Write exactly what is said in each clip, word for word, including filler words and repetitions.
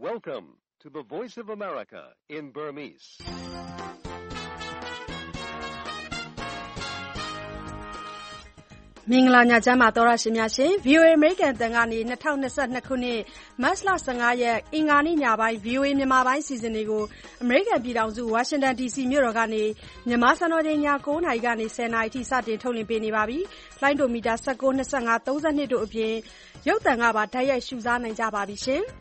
Welcome to the Voice of America in Burmese. ။မင်္ဂလာညချမ်းပါသောရရှင်များရှင် ဗွီအိုအေ အမေရိကန်အသံကနေ၂၀၂၂ခုနှစ်မတ်လ၁၅ရက်အင်္ဂါနေ့ညပိုင်း ဗွီအိုအေ မြန်မာပိုင်းအစီအစဉ်တွေကိုအမေရိကန်ပြည်ထောင်စုဝါရှင်တန်ဒီစီမြို့တော်ကနေမြန်မာစံတော်ချိန်ည၉နာရီကနေ၁၀နာရီထိစတင်ထုတ်လွှင့်ပေးနေပါပြီ။လိုင်းဒိုမီတာ၁၉ ၂၅ ၃၂တို့အပြင်ရုပ်သံကပါဓာတ်ရိုက်ရှုစားနိုင်ကြပါပြီရှင်။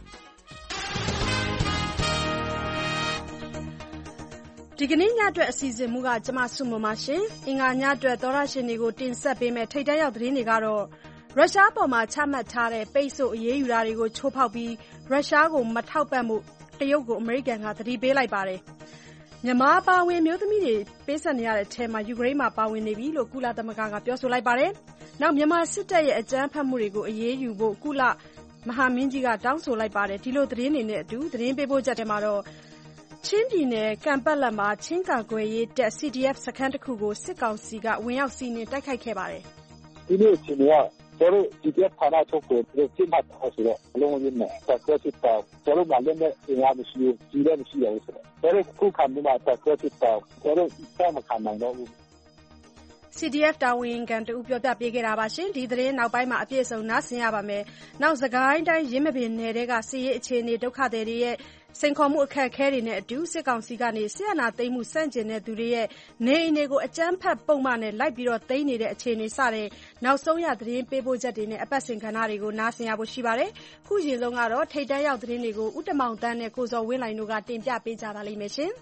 ဒီကနေ့ညအတွက်အစီအစဉ်မူကကျမဆုမွန်ပါရှင်။အင်္ဂါညအတွက်သောရရှင်တွေကိုတင်ဆက်ပေးမယ့်ထိပ်တန်းရောက်သတင်းတွေကတော့ရုရှားပေါ်မှာချမှတ်ထားတဲ့ပိတ်ဆို့အရေးယူတာတွေကိုချိုးဖောက်ပြီးရုရှားကိုမထောက်ပံ့မှုတရုတ်ကိုအမေရိကန်ကသတိပေးလိုက်ပါတယ်။မြန်မာပါဝင်မျိုးသမီးတွေပေးဆက်နေရတဲ့အထက်မှာယူကရိန်းမှာပါဝင်နေပြီလို့ကုလသမဂ္ဂကပြောဆိုလိုက်ပါတယ်။နောက်မြန်မာစစ်တပ်ရဲ့အကြမ်းဖက်မှုတွေကိုအရေးယူဖို့ကုလမဟာမင်းကြီးကတောင်းဆိုလိုက်ပါတယ်။ဒီလိုသတင်းတွေနဲ့အတူသတင်းပေးပို့ချက်တွေမှာတော့ချင်းပြည်နယ်ကံပတ်လက်မှာချင်းကာကွယ်ရေးတပ် စီ ဒီ အက်ဖ် စခန်းတစ်ခုကိုစစ်ကောင်စီကဝင်ရောက်စီးနင်းတိုက်ခိုက်ခဲ့ပါတယ်။ဒီနေ့ချင်းကကျွန်တော် စီ ဒီ အက်ဖ် ဌာနချုပ်ကိုပြစ်မှတ်ထားဆိုတော့အလုံးဝနဲ့တက်ကွက်စစ်တောက်ကျွန်တော်ကလည်းလည်းအင်အားမရှိဘူးကြီးလည်းမရှိဘူးဆိုတော့ကျွန်တော်ခုခံမှုမှာတက်ကွက်စစ်တောက်ကျွန်တော်စမခံနိုင်တော့ဘူးစီ ဒီ အက်ဖ် တာဝန်ခံတူပြောပြပေးခဲ့တာပါရှင်ဒီသတင်းနောက်ပိုင်းမှာအပြည့်အစုံနားဆင်ရပါမယ်နောက်စကိုင်းတိုင်းရင်းမပင်နယ်တဲကစီရေးအခြေအနေဒုက္ခသည်တွေရဲ့စိန်ခေါ်မှုအခက်အခဲတွေနဲ့အတူစစ်ကောင်စီကနေဆီယနာသိမ်းမှုစန့်ကျင်တဲ့သူတွေရဲ့နေအိမ်တွေကိုအကြမ်းဖက်ပုံမှန်နဲ့လိုက်ပြီးတော့သိမ်းနေတဲ့အခြေအနေစတဲ့နောက်ဆုံးရသတင်းပေးပို့ချက်တွေနဲ့အပတ်စဉ်ကဏ္ဍတွေကိုနားဆင်ရဖို့ရှိပါတယ်ခုရင်ဆုံးကတော့ထိတ်တန်းရောက်သတင်းတွေကိုဥတမောင်တန်းနဲ့ကိုဇော်ဝင်းလိုင်တို့ကတင်ပြပေးကြပါလိမ့်မယ်ရှင်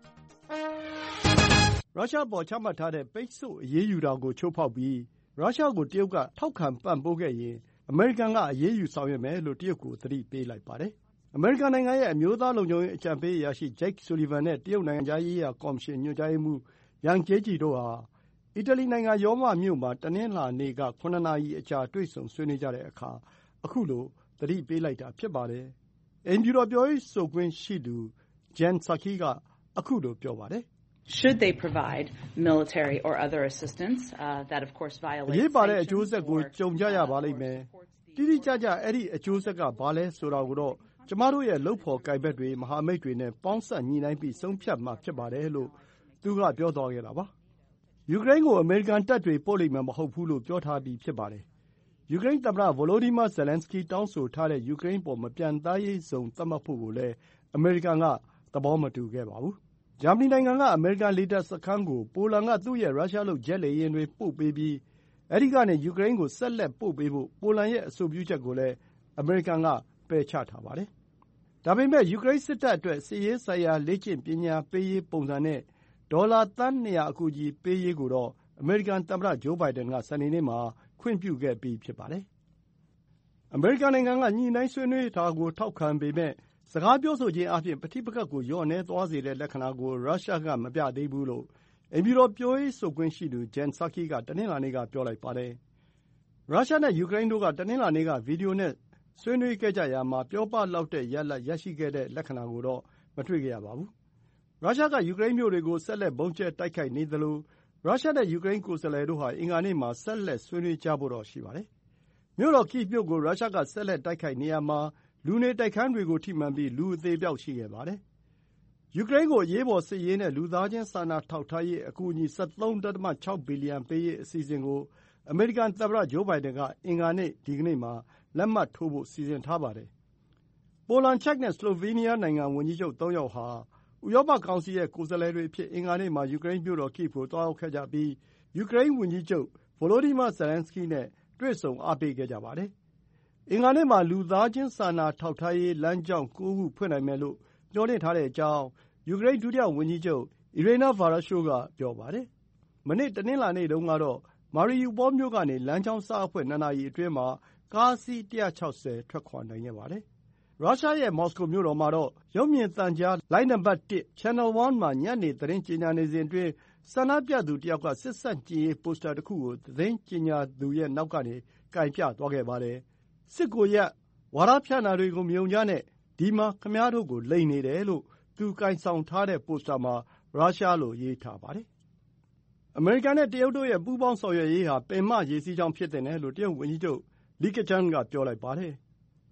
ရုရှားပေါ်ချမှတ်ထားတဲ့ပိတ်ဆို့အရေးယူတာကိုချိုးဖောက်ပြီးရုရှားကိုတရုတ်ကထောက်ခံပံ့ပိုးခဲ့ရင်အမေရိကန်ကအရေးယူဆောင်ရွက်မယ်လို့တရုတ်ကိုသတိပေးလိုက်ပါတယ်။အမေရိကန်နိုင်ငံရဲ့အမျိုးသားလုံခြုံရေးအကြံပေးအရာရှိ Jake Sullivan နဲ့တရုတ်နိုင်ငံခြားရေးရာကော်မရှင်ညွှန်ကြားရေးမှူး Yang Jiechi တို့ဟာအီတလီနိုင်ငံရောမမြို့မှာတနင်္လာနေ့ကခုနစ်နာရီအကြာတွေ့ဆုံဆွေးနွေးကြတဲ့အခါအခုလိုသတိပေးလိုက်တာဖြစ်ပါတယ်။အိမ်ဖြူတော်ပြောရေးဆိုခွင့်ရှိသူ Jen Psaki ကအခုလိုပြောပါတယ် Should they provide military or other assistance uh, that of course violates အရေးပါတဲ့အကျိုးဆက်ကိုကြုံကြရပါလိမ့်မယ်။တိတိကျကျအဲ့ဒီအကျိုးဆက်ကဘာလဲဆိုတာကိုတော့ကျမတို့ရဲ့လုပ်ဖော်ကိုင်ဘက်တွေမဟာမိတ်တွေနဲ့ပေါင်းစပ်ညှိနှိုင်းပြီးဆုံးဖြတ်မှာဖြစ်ပါတယ်လို့သူကပြောသွားခဲ့တာပါ။ယူကရိန်းကိုအမေရိကန်တပ်တွေပို့လိမ့်မယ်မဟုတ်ဘူးလို့ပြောထားပြီးဖြစ်ပါတယ်။ယူကရိန်းသမ္မတ Volodymyr Zelensky တောင်းဆိုထားတဲ့ယူကရိန်းပေါ်မပြန်သားရေးဇုံသတ်မှတ်ဖို့ကိုလည်းအမေရိကန်ကသဘောမတူခဲ့ပါဘူး။ဂျာမနီနိုင်ငံကအမေရိကန်လေတပ်စခန်းကိုပိုလန်ကသူ့ရဲ့ရုရှားလုပ်ဂျက်လေယာဉ်တွေပို့ပေးပြီးအဲဒီကနေယူကရိန်းကိုဆက်လက်ပို့ပေးဖို့ပိုလန်ရဲ့အဆိုပြုချက်ကိုလည်းအမေရိကန်ကပယ်ချထားပါတယ်။ဒါပေမဲ့ယူကရိန်းစစ်တပ်အတွက်စစ်ရေးဆိုင်ရာလေ့ကျင့်ပညာပေးရေးပုံစံနဲ့ဒေါ်လာသန်း၂၀၀အကူအညီပေးရေးကိုတော့အမေရိကန်သမ္မတဂျိုးဘိုင်ဒန်ကစနေနေ့မှာခွင့်ပြုခဲ့ပြီးဖြစ်ပါတယ်။အမေရိကန်နိုင်ငံကညှိနှိုင်းဆွေးနွေးတာကိုထောက်ခံပေမဲ့စကားပြောဆိုခြင်းအားဖြင့်ပဋိပက္ခကိုလျော့နည်းသွားစေတဲ့လက္ခဏာကိုရုရှားကမပြသေးဘူးလို့အိမ်ဖြူတော်ပြောရေးဆိုခွင့်ရှိသူ Jen Psaki ကတနင်္လာနေ့ကပြောလိုက်ပါတယ်။ရုရှားနဲ့ယူကရိန်းတို့ကတနင်္လာနေ့ကဗီဒီယိုနဲ့ဆွေးနွေးခဲ့ကြရာမှာပြောပလောက်တဲ့ရလဒ်ရရှိခဲ့တဲ့လက္ခဏာကိုတော့မတွေ့ခဲ့ရပါဘူး။ရုရှားကယူကရိန်းမြို့တွေကိုဆက်လက်ဗုံးကျဲတိုက်ခိုက်နေသလိုရုရှားနဲ့ယူကရိန်းကိုယ်စားလှယ်တို့ဟာအင်္ဂါနေ့မှာဆက်လက်ဆွေးနွေးကြဖို့တော့ရှိပါတယ်။မြို့တော်ကိဗ်မြို့ကိုရုရှားကဆက်လက်တိုက်ခိုက်နေရာမှာလူနေတိုက်ခန်းတွေကိုထိမှန်ပြီးလူအသေအပျောက်ရှိခဲ့ပါတယ်။ယူကရိန်းကိုအရေးပေါ်စစ်ရေးနဲ့လူသားချင်းစာနာထောက်ထားရေးအကူအညီ၁၃.၆ ဘီလီယံပေးရေးအစီအစဉ်ကိုအမေရိကန်သမ္မတဂျိုးဘိုင်ဒန်ကအင်္ဂါနေ့ဒီကနေ့မှာလက်မှတ်ထိုးဖို့စီစဉ်ထားပါတယ်။ပိုလန်၊ချက်နဲ့ဆလိုဗေးနီးယားနိုင်ငံဝန်ကြီးချုပ်သုံးယောက်ဟာဥရောပကောင်စီရဲ့ကိုယ်စားလှယ်တွေအဖြစ်အင်္ဂါနေ့မှာယူကရိန်းမြို့တော်ကိဗ်ကိုသွားရောက်ခဲ့ကြပြီးယူကရိန်းဝန်ကြီးချုပ် Volodymyr Zelensky နဲ့တွေ့ဆုံအားပေးခဲ့ကြပါတယ်။အင်္ဂါနေ့မှာလူသားချင်းစာနာထောက်ထားရေးလမ်းကြောင်းကိုးခုဖွင့်နိုင်မယ်လို့မျှော်လင့်ထားတဲ့အကြောင်းယူကရိန်းဒုတိယဝန်ကြီးချုပ် Iryna Vereshchuk ကပြောပါတယ်။မနေ့တနင်္လာနေ့တုန်းကတော့မာရီယူပေါမြို့ကနေလမ်းကြောင်းစအဖွဲ့နှစ်နာရီအတွင်းမှာကားစီး၁၆၀ထွက်ခွာနိုင်ခဲ့ပါတယ်။ရုရှားရဲ့မော်စကိုမြို့တော်မှာတော့ရုပ်မြင်သံကြားလိုင်းနံပါတ်တစ် Channel One မှာညနေသတင်းကြေညာနေစဉ်အတွင်းဆန္ဒပြသူတယောက်ကစစ်ဆန့်ကျင်ရေးပိုစတာတစ်ခုကိုသတင်းကြေညာသူရဲ့နောက်ကနေကိုင်ပြသွားခဲ့ပါတယ်။စစ်ကိုရပ်ဝါဒဖြန့်တာတွေကိုမယုံကြနဲ့ဒီမှာခမားတို့ကိုလိမ်နေတယ်လို့သူကိုင်ဆောင်ထားတဲ့ပိုစတာမှာရုရှားလိုရေးထားပါတယ်။အမေရိကန်နဲ့တရုတ်တို့ရဲ့ပူးပေါင်းဆောင်ရွက်ရေးဟာပင်မရေစီးကြောင်းဖြစ်သင့်တယ်လို့တရုတ်ဝန်ကြီးချုပ်လီကချန်းကပြောလိုက်ပါတယ်။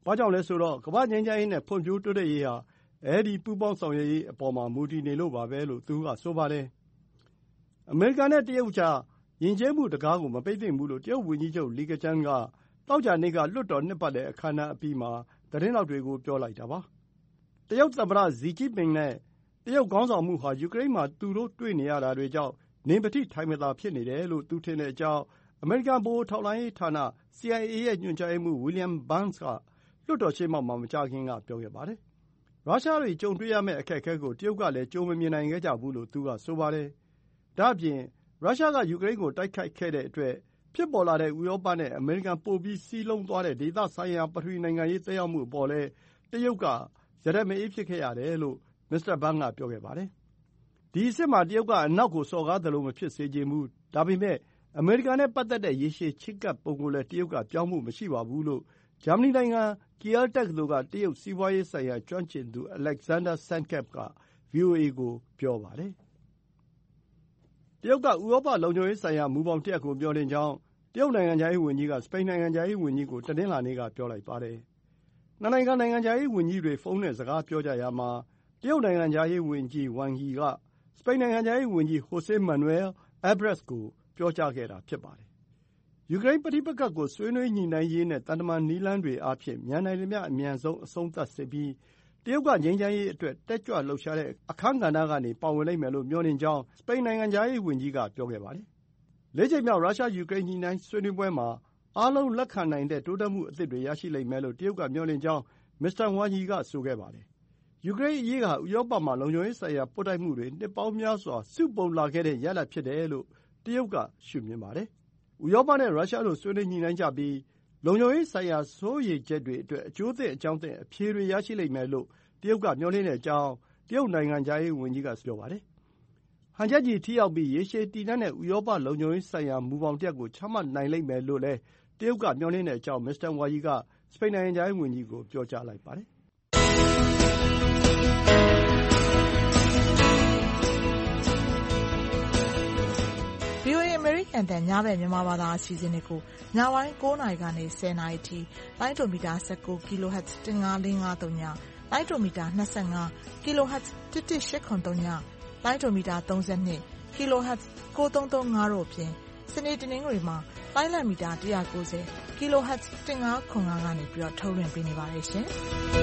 ဘာကြောင့်လဲဆိုတော့ကမ္ဘာ့ငြိမ်းချမ်းရေးနဲ့ဖွံ့ဖြိုးတိုးတက်ရေးဟာအဲဒီပူးပေါင်းဆောင်ရွက်ရေးအပေါ်မှာမူတည်နေလို့ပါပဲလို့သူကဆိုပါတယ်။အမေရိကန်နဲ့တရုတ်ကြားယဉ်ကျေးမှုတံခါးကိုမပိတ်သင့်ဘူးလို့တရုတ်ဝန်ကြီးချုပ်လီကကျန်းကသောကြာနေ့ကလွှတ်တော်နှစ်ပတ်လည်အခမ်းအနားအပြီးမှာသတင်းထောက်တွေကိုပြောလိုက်တာပါ။တရုတ်သမ္မတဇီကျင့်ပင်နဲ့တရုတ်ခေါင်းဆောင်မှုဟာယူကရိန်းမှာသူတို့တွေ့နေရတာတွေကြောင့်နင်ပထိထိုင်မသာဖြစ်နေတယ်လို့သူထင်တဲ့အကြောင်းအမေရိကန်ဗဟိုထောက်လှမ်းရေးဌာန စီ အိုင် အေ ရဲ့ညွှန်ကြားရေးမှူး William Burns ကလွှတ်တော်ရှေ့မှောက်မှာမကြာခင်ကပြောခဲ့ပါတယ်။ရုရှားတွေကြုံတွေ့ရမယ့်အခက်အခဲကိုတရုတ်ကလည်းကြုံမမြင်နိုင်ခဲ့ကြဘူးလို့သူကဆိုပါတယ်။ဒါ့အပြင်ရုရှားကယူကရိန်းကိုတိုက်ခိုက်ခဲ့တဲ့အတွက်ဖြစ်ပေါ်လာတဲ့ဥရောပနဲ့အမေရိကန်ပိုပြီးစည်းလုံးသွားတဲ့ဒေသဆိုင်ရာပထဝီနိုင်ငံရေးသက်ရောက်မှုအပေါ်လည်းတရုတ်ကရတက်မအေးဖြစ်ခဲ့ရတယ်လို့မစ္စတာဘန်းကပြောခဲ့ပါတယ်။ဒီအစ်စ်မှာတရုတ်ကအနောက်ကိုစော်ကားသလိုမဖြစ်စေချင်ဘူး။ဒါပေမဲ့အမေရိကန်နဲ့ပတ်သက်တဲ့ရေရှည်ချဉ်းကပ်ပုံကိုလည်းတရုတ်ကပြောင်းမှုမရှိပါဘူးလို့ဂျာမနီနိုင်ငံကီယယ်တက္ကသိုလ်ကတရုတ်စီးပွားရေးဆိုင်ရာကျွမ်းကျင်သူ Alexander Sancap က ဗွီအိုအေ ကိုပြောပါတယ်။တရုတ်ကဥရောပလုံခြုံရေးဆိုင်ရာမူဘောင်တရပ်ကိုမျှော်လင့်ကြောင်းတရုတ်နိုင်ငံခြားရေးဝန်ကြီးကစပိန်နိုင်ငံခြားရေးဝန်ကြီးကိုတနင်္လာနေ့ကပြောလိုက်ပါတယ်။နှစ်နိုင်ငံနိုင်ငံခြားရေးဝန်ကြီးတွေဖုန်းနဲ့စကားပြောကြရာမှာတရုတ်နိုင်ငံခြားရေးဝန်ကြီးဝမ်ယီကစပိန်နိုင်ငံခြားရေးဝန်ကြီး Jose Manuel Ebrard ကိုပြောကြားခဲ့တာဖြစ်ပါတယ်။ယူကရိန်းပဋိပက္ခကိုဆွေးနွေးညှိနှိုင်းရေးနဲ့သံတမန်နည်းလမ်းတွေအားဖြင့်မြန်နိုင်သမျှအမြန်ဆုံးအဆုံးသတ်စေပြီးတရုတ်ကငြိမ်းချမ်းရေးအတွက်တက်ကြွလှုပ်ရှားတဲ့အခန်းကဏ္ဍကနေပါဝင်လိမ့်မယ်လို့မျှော်လင့်ကြောင်းစပိန်နိုင်ငံခြားရေးဝန်ကြီးကပြောခဲ့ပါတယ်။လေးကြိမ်မြောက်ရုရှားယူကရိန်းညှိနှိုင်းဆွေးနွေးပွဲမှာအားလုံးလက်ခံနိုင်တဲ့တိုးတက်မှုအသစ်တွေရရှိလိမ့်မယ်လို့တရုတ်ကမျှော်လင့်ကြောင်းမစ္စတာဝမ်ယီကဆိုခဲ့ပါတယ်။ယူကရိန်းအရေးဟာဥရောပမှာလုံခြုံရေးဆိုင်ရာပွတ်တိုက်မှုတွေနှစ်ပေါင်းများစွာစုပုံလာခဲ့တဲ့ရလဒ်ဖြစ်တယ်လို့တရုတ်ကရှုမြင်ပါတယ်။ဥရောပနဲ့ရုရှားတို့ဆွေးနွေးညှိနှိုင်းကြပြီးလုံခြုံရေးဆိုင်ရာစိုးရိမ်ချက်တွေအတွက်အကျိုးသင့်အကြောင်းသင့်အဖြေတွေရရှိလိမ့်မယ်လို့တရုတ်ကမျှော်လင့်တဲ့အကြောင်းတရုတ်နိုင်ငံခြားရေးဝန်ကြီးကပြောပါတယ်။ဟန်ချက်ညီထိရောက်ပြီးရေရှည်တည်တံ့တဲ့ဥရောပလုံခြုံရေးဆိုင်ရာမူဘောင်တရပ်ကိုချမှတ်နိုင်လိမ့်မယ်လို့လည်းတရုတ်ကမျှော်လင့်တဲ့အကြောင်းမစ္စတာဝမ်ယီကစပိန်နိုင်ငံခြားရေးဝန်ကြီးကိုပြောကြားလိုက်ပါတယ်။ဗွီအိုအေ အမေရိကန်အသံညဘက်မြန်မာဘာသာအစီအစဉ်တွေကိုညပိုင်း၉နာရီကနေ၁၀နာရီထိလိုင်းဒိုမီတာ၁၉ kHz ၁၅၄၅၃ညလိုင်းဒိုမီတာ၂၅ kHz ၁၁၈၇၃ညလိုင်းဒိုမီတာ၃၂ kHz ၉၃၃၅တို့အပြင်စနေတနင်္ဂနွေမှာလိုင်းလံမီတာ၁၉၀ kHz ၁၅၇၅ကနေပြီးတော့ထုတ်လွှင့်ပေးနေပါတယ်ရှင်။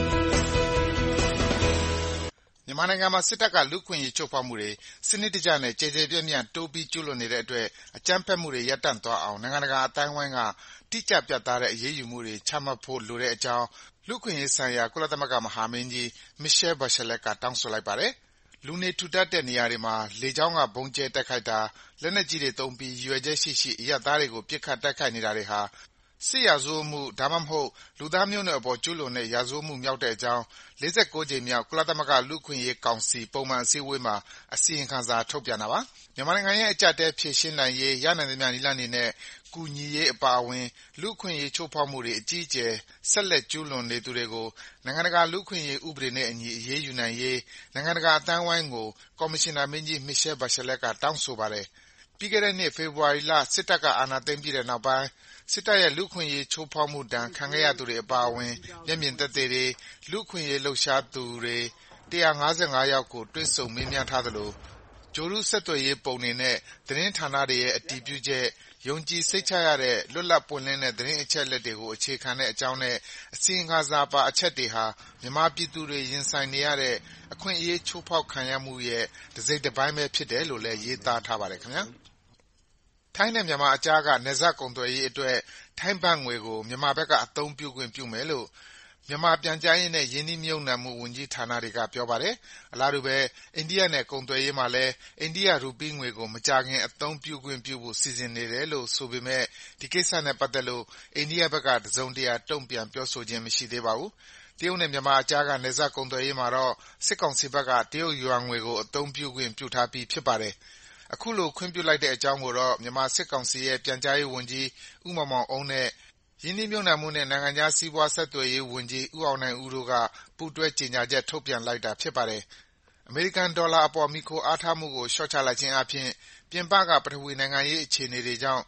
မြန်မာနိုင်ငံမှာစစ်တပ်ကလူ့အခွင့်အရေးချိုးဖောက်မှုတွေစနစ်တကျနဲ့ကျယ်ကျယ်ပြန့်ပြန့်တိုးပြီးကျူးလွန်နေတဲ့အတွက်အကြမ်းဖက်မှုတွေရပ်တန့်သွားအောင်နိုင်ငံတကာအသိုင်းအဝိုင်းကတိကျပြတ်သားတဲ့အရေးယူမှုတွေချမှတ်ဖို့လိုတဲ့အကြောင်းလူ့အခွင့်အရေးဆိုင်ရာကုလသမဂ္ဂမဟာမင်းကြီး Michelle Bachelet ကတောင်းဆိုလိုက်ပါတယ်။လူနေထူထပ်တဲ့နေရာတွေမှာလေကြောင်းကဗုံးကြဲတိုက်ခိုက်တာ၊လက်နက်ကြီးတွေသုံးပြီးရည်ရွယ်ချက်ရှိရှိအရပ်သားတွေကိုပစ်ခတ်တိုက်ခိုက်နေတာတွေဟာစစ်ရာဇဝတ်မှုဒါမှမဟုတ်လူသားမျိုးနွယ်အပေါ်ကျူးလွန်တဲ့ရာဇဝတ်မှုမြောက်တဲ့အကြောင်း၄၉ကြိမ်မြောက်ကုလသမဂ္ဂလူ့အခွင့်အရေးကောင်စီပုံမှန်အစည်းအဝေးမှာအစီရင်ခံစာထုတ်ပြန်တာပါ။မြန်မာနိုင်ငံရဲ့အကျပ်အတည်းဖြေရှင်းနိုင်ရေးရနိုင်သမျှနည်းလမ်းတွေနဲ့ကူညီရေးအပါအဝင်လူ့အခွင့်အရေးချိုးဖောက်မှုတွေအကြီးအကျယ်ဆက်လက်ကျူးလွန်နေသူတွေကိုနိုင်ငံတကာလူ့အခွင့်အရေးဥပဒေနဲ့အညီအရေးယူနိုင်ရေးနိုင်ငံတကာအသိုင်းအဝိုင်းကိုကော်မရှင်နာမင်းကြီး Michelle Bachelet ကတောင်းဆိုပါတယ်။ပြီးခဲ့တဲ့နှစ်ဖေဖော်ဝါရီလစစ်တပ်ကအာဏာသိမ်းပြီးတဲ့နောက်ပိုင်းစစ်တပ်ရဲ့လူ့အခွင့်အရေးချိုးဖောက်မှုဒဏ်ခံခဲ့ရသူတွေအပါအဝင်မျက်မြင်သက်သေတွေ၊လူ့အခွင့်အရေးလှုပ်ရှားသူတွေ၁၅၅ယောက်ကိုတွေ့ဆုံမေးမြန်းထားသလိုဂြိုလ်တုဆက်သွယ်ရေးပုံတွေနဲ့သတင်းဌာနတွေရဲ့အတည်ပြုချက်၊ယုံကြည်စိတ်ချရတဲ့လွတ်လပ်ပွင့်လင်းတဲ့သတင်းအချက်အလက်တွေကိုအခြေခံတဲ့အကြောင်းနဲ့အစီရင်ခံစာပါအချက်တွေဟာမြန်မာပြည်သူတွေရင်ဆိုင်နေရတဲ့အခွင့်အရေးချိုးဖောက်ခံရမှုရဲ့တစိတ်တပိုင်းပဲဖြစ်တယ်လို့လည်းရေးသားထားပါတယ်ခင်ဗျာ။ထိုင်းနဲ့မြန်မာအကြားကနယ်စပ်ကုန်သွယ်ရေးအတွက်ထိုင်းဘတ်ငွေကိုမြန်မာဘက်ကအသုံးပြုခွင့်ပြုမယ်လို့မြန်မာပြန်ကြားရေးနဲ့ရင်းနှီးမြှုပ်နှံမှုဝန်ကြီးဌာနတွေကပြောပါတယ်။အလားတူပဲအိန္ဒိယနဲ့ကုန်သွယ်ရေးမှာလည်းအိန္ဒိယရူပီးငွေကိုမကြာခင်အသုံးပြုခွင့်ပြုဖို့စီစဉ်နေတယ်လို့ဆိုပေမယ့်ဒီကိစ္စနဲ့ပတ်သက်လို့အိန္ဒိယဘက်ကတစုံတရာတုံ့ပြန်ပြောဆိုခြင်းမရှိသေးပါဘူး။တရုတ်နဲ့မြန်မာအကြားကနယ်စပ်ကုန်သွယ်ရေးမှာတော့စစ်ကောင်စီဘက်ကတရုတ်ယွမ်ငွေကိုအသုံးပြုခွင့်ပြုထားပြီးဖြစ်ပါတယ်။အခုလိုခွင့်ပြုလိုက်တဲ့အကြောင်းကိုတော့မြန်မာစစ်ကောင်စီရဲ့ပြန်ကြားရေးဝန်ကြီးဦးမောင်မောင်အုန်းနဲ့ရင်းနှီးမြှုပ်နှံမှုနဲ့နိုင်ငံခြားစီးပွားဆက်သွယ်ရေးဝန်ကြီးဦးအောင်နိုင်ဦးတို့ကပူးတွဲကြေညာချက်ထုတ်ပြန်လိုက်တာဖြစ်ပါတယ်။အမေရိကန်ဒေါ်လာအပေါ်မှီခိုအားထားမှုကိုလျှော့ချလိုက်ခြင်းအားဖြင့်ပြင်ပကပထဝီနိုင်ငံရေးအခြေအနေတွေကြောင့်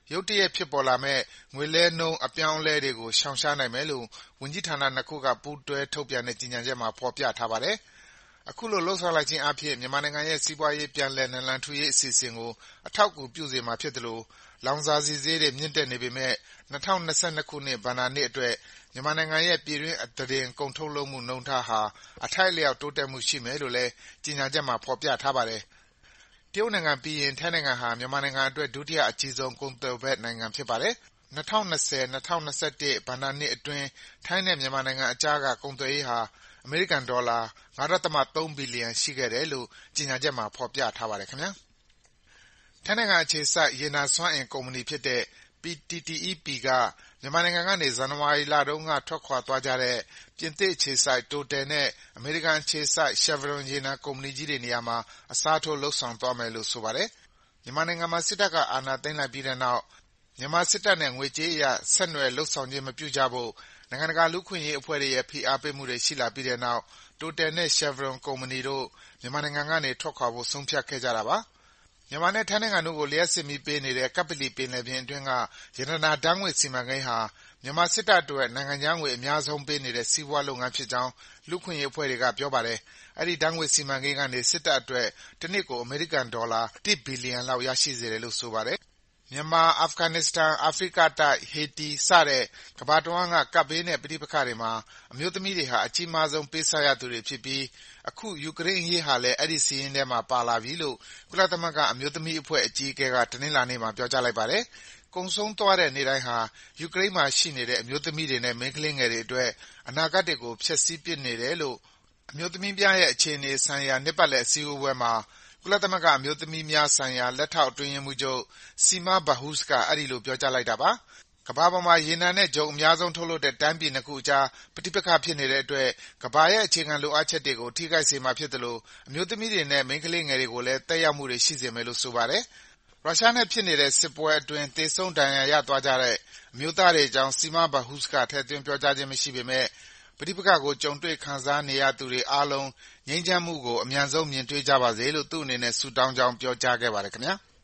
ရုတ်တရက်ဖြစ်ပေါ်လာမဲ့ငွေလဲနှုန်းအပြောင်းအလဲတွေကိုရှောင်ရှားနိုင်မယ်လို့ဝန်ကြီးဌာနနှစ်ခုကပူးတွဲထုတ်ပြန်တဲ့ကြေညာချက်မှာဖော်ပြထားပါတယ်။အခုလိုလုပ်ဆောင်လိုက်ခြင်းအားဖြင့်မြန်မာနိုင်ငံရဲ့စီးပွားရေးပြန်လည်နလန်ထူရေးအစီအစဉ်ကိုအထောက်အကူပြုစေမှာဖြစ်သလိုလောင်စာဆီဈေးတွေမြင့်တက်နေပေမဲ့၂၀၂၂ခုနှစ်ဘဏ္ဍာနှစ်အတွက်မြန်မာနိုင်ငံရဲ့ပြည်တွင်းအသားတင်ကုန်ထုတ်လုပ်မှုနှုန်းထားဟာအထိုက်အလျောက်တိုးတက်မှုရှိမယ်လို့လည်းကြေညာချက်မှာဖော်ပြထားပါတယ်။တရုတ်နိုင်ငံပြီးရင်ထိုင်းနိုင်ငံဟာမြန်မာနိုင်ငံအတွက်ဒုတိယအကြီးဆုံးကုန်သွယ်ဖက်နိုင်ငံဖြစ်ပါတယ်။၂၀၂၀-၂၀၂၁ဘဏ္ဍာနှစ်အတွင်းထိုင်းနဲ့မြန်မာနိုင်ငံအကြားကကုန်သွယ်ရေးဟာအမေရိကန်ဒေါ်လာ၅.၃ဘီလီယံရှိခဲ့တယ်လို့ကြေညာချက်မှာဖော်ပြထားပါတယ်ခင်ဗျာ။ထိုင်းနိုင်ငံအခြေစိုက်ရေနံစွမ်းအင်ကုမ္ပဏီဖြစ်တဲ့ ပီ တီ တီ အီ ပီ ကမြန်မာနိုင်ငံကနေဇန်နဝါရီလတုန်းကထွက်ခွာသွားကြတဲ့ပြင်သစ်အခြေစိုက် Total နဲ့အမေရိကန်အခြေစိုက် Chevron ရေနံကုမ္ပဏီကြီးတွေနေရာမှာအစားထိုးလုပ်ဆောင်သွားမယ်လို့ဆိုပါတယ်။မြန်မာနိုင်ငံမှာစစ်တပ်ကအာဏာသိမ်းလိုက်ပြီးတဲ့နောက်မြန်မာစစ်တပ်နဲ့ငွေကြေးအရဆက်နွယ်လုပ်ဆောင်ခြင်းမပြုကြဖို့နိုင်ငံတကာလူ့အခွင့်အရေးအဖွဲ့တွေရဲ့ဖိအားပေးမှုတွေရှိလာပြီးတဲ့နောက် Total နဲ့ Chevron ကုမ္ပဏီတို့မြန်မာနိုင်ငံကနေထွက်ခွာဖို့ဆုံးဖြတ်ခဲ့ကြတာပါ။မြန်မာနဲ့ထိုင်းနိုင်ငံတို့ကိုလျှပ်စစ်မီးပေးနေတဲ့ကပ္ပလီပင်လယ်ပြင်အတွင်းကရတနာဓါတ်ငွေ့စီမံကိန်းဟာမြန်မာစစ်တပ်အတွက်နိုင်ငံခြားငွေအများဆုံးပေးနေတဲ့စီးပွားလုပ်ငန်းဖြစ်ကြောင်းလူ့အခွင့်အရေးအဖွဲ့တွေကပြောပါတယ်။အဲဒီဓါတ်ငွေ့စီမံကိန်းကနေစစ်တပ်အတွက်တနှစ်ကိုအမေရိကန်ဒေါ်လာတစ်ဘီလီယံလောက်ရရှိစေတယ်လို့ဆိုပါတယ်။မြန်မာ၊အာဖဂန်နစ္စတန်၊အာဖရိကတိုက်၊ဟေတီစတဲ့ကမ္ဘာတဝန်းကကပ်ဘေးနဲ့ပဋိပက္ခတွေမှာအမျိုးသမီးတွေဟာအကြီးမားဆုံးပေးဆပ်ရသူတွေဖြစ်ပြီးအခုယူကရိန်းအရေးဟာလည်းအဲဒီစာရင်းထဲမှာပါလာပြီလို့ကုလသမဂ္ဂအမျိုးသမီးအဖွဲ့အကြီးအကဲကတနင်္လာနေ့မှာပြောကြားလိုက်ပါတယ်။ကုန်ဆုံးသွားတဲ့နေ့တိုင်းဟာယူကရိန်းမှာရှိနေတဲ့အမျိုးသမီးတွေနဲ့မိန်းကလေးငယ်တွေအတွက်အနာဂတ်တွေကိုဖျက်ဆီးပစ်နေတယ်လို့အမျိုးသမီးများရဲ့အခြေအနေဆိုင်ရာနှစ်ပတ်လည်အစည်းအဝေးပွဲမှာကုလသမဂ္ဂအမျိုးသမီးများဆိုင်ရာလက်ထောက်အတွင်းရေးမှူးချုပ် Sima Bahous ကအဲဒီလိုပြောကြားလိုက်တာပါ။ကမ္ဘာပေါ်မှာရေနံနဲ့ဂျုံအများဆုံးထုတ်လုပ်တဲ့တိုင်းပြည်နှစ်ခုအကြားပဋိပက္ခဖြစ်နေတဲ့အတွက်ကမ္ဘာရဲ့အခြေခံလိုအပ်ချက်တွေကိုထိခိုက်စေမှာဖြစ်သလိုအမျိုးသမီးတွေနဲ့မိန်းကလေးငယ်တွေကိုလည်းသက်ရောက်မှုတွေရှိစေမယ်လို့ဆိုပါတယ်။ရုရှားနဲ့ဖြစ်နေတဲ့စစ်ပွဲအတွင်းသေဆုံးဒဏ်ရာရသွားကြတဲ့အမျိုးသားတွေအကြောင်း Sima Bahous ကထည့်သွင်းပြောကြားခြင်းမရှိပေမဲ့ပဋိပက္ခကိုကြုံတွေ့ခံစားနေရသူတွေအားလုံးငြိမ်းချမ်းမှုကိုအမြန်ဆုံးမြင်တွေ့ကြပါစေလို့သူ့အနေနဲ့ဆုတောင်းကြောင်းပြောကြားခဲ့ပါတယ်ခင်ဗျာ။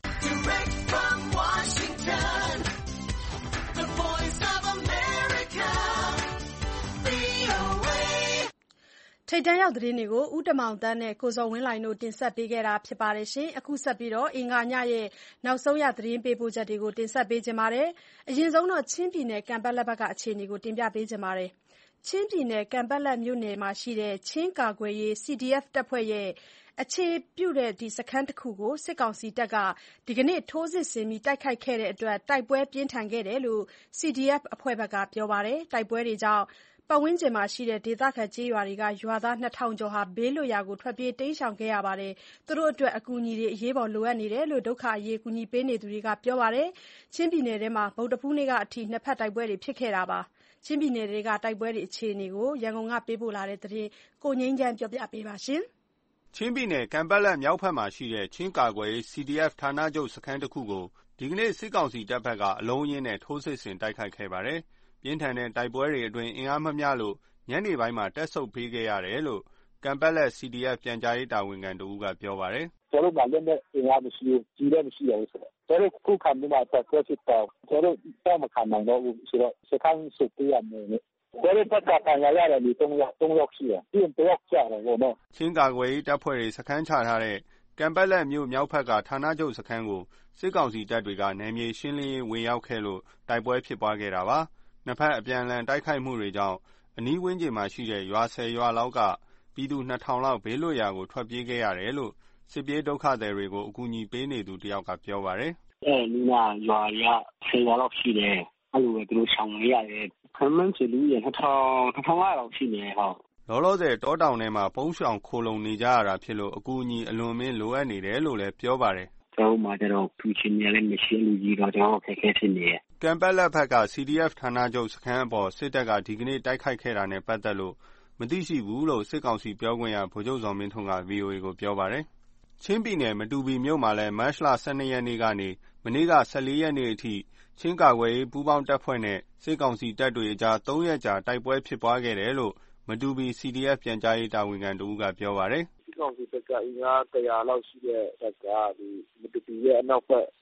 ထိပ်တန်းရောက်သတင်းတွေကိုဦးတင်မောင်သန်းနဲ့ကိုဇော်ဝင်းလှိုင်တို့တင်ဆက်ပေးခဲ့တာဖြစ်ပါတယ်။အခုဆက်ပြီးအင်္ဂါညရဲ့နောက်ဆုံးရသတင်းပေးပို့ချက်တွေကိုတင်ဆက်ပေးချင်ပါတယ်။အရင်ဆုံးချင်းပြည်နယ်ကန်ပက်လက်ဘက်ကအခြေအနေကိုတင်ပြပေးချင်ပါတယ်။ချင်းပြည်နယ်ကန်ပက်လက်မြို့နယ်မှာရှိတဲ့ချင်းကာကွယ်ရေး စီ ဒီ အက်ဖ် တပ်ဖွဲ့ရဲ့အခြေပြုစခန်းတခုကိုစစ်ကောင်စီတပ်ကဒီကနေ့ထိုးစစ်ဆင်တိုက်ခိုက်ခဲ့တဲ့အတွက်တိုက်ပွဲပြင်းထန်ခဲ့တယ်လို့ စီ ဒီ အက်ဖ် အဖွဲ့ကပြောပါတယ်။တိုက်ပွဲတွေကြောင့်ပတ်ဝန်းကျင်မှာရှိတဲ့ဒေသခံကျေးရွာတွေကရွာသားနှစ်ထောင်ကျော်ဘေးလွတ်ရာကိုထွက်ပြေးတိမ်းရှောင်ခဲ့ရပါတယ်။သူတို့အတွက်အကူအညီတွေအရေးပေါ်လိုအပ်နေတယ်လို့ဒုက္ခအရေးကူညီပေးနေသူတွေကပြောပါတယ်။ချင်းပြည်နယ်ထဲမှာဗုဒ္ဓဟူးနေ့ကအထိနှစ်ဖက်တိုက်ပွဲတွေဖြစ်ခဲ့တာပါ။ချင်းပြည်နယ်ထဲကတိုက်ပွဲတွေအခြေအနေကိုရန်ကုန်ကပေးပို့လာတဲ့သတင်းကိုငြိမ်းချမ်းပြောပြပေးပါရှင်။ချင်းပြည်နယ်ကန်ပက်လက်မြောက်ဘက်မှာရှိတဲ့ချင်းကာကွယ်ရေး စီ ဒီ အက်ဖ် ဌာနချုပ်စခန်းတစ်ခုကိုဒီကနေ့စစ်ကောင်စီတပ်ဘက်ကအလုံးအရင်းနဲ့ထိုးစစ်ဆင်တိုက်ခိုက်ခဲ့ပါတယ်။ပြင်းထန်တဲ့တိုက်ပွဲတွေအတွင်းအင်အားမမျှလို့ညနေပိုင်းမှာတက်ဆုတ်ပေးခဲ့ရတယ်လို့ကန်ပက်လက် စီ ဒီ အက်ဖ် ပြန်ကြားရေးတာဝန်ခံတဦးကပြောပါတယ်။ကျွန်တော်တို့ကလည်းလက်အင်အားမရှိဘူးကြီးလည်းမရှိဘူးဆိုတော့ကျွန်တော်ခုခံပြီးမှတက်ခွဲစစ်တော့ကျွန်တော်တော့မခံနိုင်တော့ဘူးဆိုတော့စခန်းစုပေးရမယ်ကျွန်တော်တက်တာခံရရတယ်ဒီ၃ရက်၃ရက်ရှိတယ်ပြင်တော့ကြတယ်ဘောနော်ချင်းကာကွယ်ရေးတပ်ဖွဲ့တွေစခန်းချထားတဲ့ကန်ပက်လက်မြို့မြောက်ဘက်ကဌာနချုပ်စခန်းကိုစစ်ကောင်စီတပ်တွေကနယ်မြေရှင်းလင်းရေးဝင်ရောက်ခဲ့လို့တိုက်ပွဲဖြစ်ပွားခဲ့တာပါ။နှစ်ဖက်အပြန်အလှန်တိုက်ခိုက်မှုတွေကြောင့်အနီးဝန်းကျင်မှာရှိတဲ့ရွာဆယ်ရွာလောက်ကပြည်သူနှစ်ထောင်လောက်ဘေးလွတ်ရာကိုထွက်ပြေးခဲ့ရတယ်လို့စစ်ပြေးဒုက္ခသည်တွေကိုအကူအညီပေးနေသူတယောက်ကပြောပါတယ်။အဲနီးနားရွာရဆယ်ရွာလောက်ရှိတယ်။အဲ့လိုပဲသူတို့ဆောင်နေရတယ်။ခမန်းချီလူရနှစ်ထောင်နှစ်ထောင်လောက်ရှိနေဟော။လောလောဆယ်တောတောင်ထဲမှာပုံးရှောင်ခိုလုံနေကြရတာဖြစ်လို့အကူအညီအလွန်မင်းလိုအပ်နေတယ်လို့လည်းပြောပါတယ်။ကျွန်တော်မှကျတော့သူချင်းရလည်းမရှိလူကြီးတော့ကျွန်တော်ခက်ခဲဖြစ်နေတယ်။ကန်ပက်လက်ဘက်က စီ ဒီ အက်ဖ် ဌာနချုပ်စခန်းအပေါ်စစ်တပ်ကဒီကနေ့တိုက်ခိုက်ခဲ့တာနဲ့ပတ်သက်လို့မသိရှိဘူးလို့စစ်ကောင်စီပြောခွင့်ရဗိုလ်ချုပ်ဇော်မင်းထွန်းက ဗွီအိုအေ ကိုပြောပါတယ်။ချင်းပြည်နယ်မတူပီမြို့မှာလည်းမတ်လ၁၂ရက်နေ့ကနေမနေ့က၁၄ရက်နေ့အထိချင်းကာကွယ်ရေးပူးပေါင်းတပ်ဖွဲ့နဲ့စစ်ကောင်စီတပ်တွေအကြား၃ရက်ကြာတိုက်ပွဲဖြစ်ပွားခဲ့တယ်လို့မတူပီ စီ ဒီ အက်ဖ် ပြန်ကြားရေးတာဝန်ခံတဦးကပြောပါတယ်။စစ်ကောင်စီတပ်ကအင်အား၁၀၀လောက်ရှိတဲ့တပ်ကဒီမတူပီရဲ့အနောက်ဘက်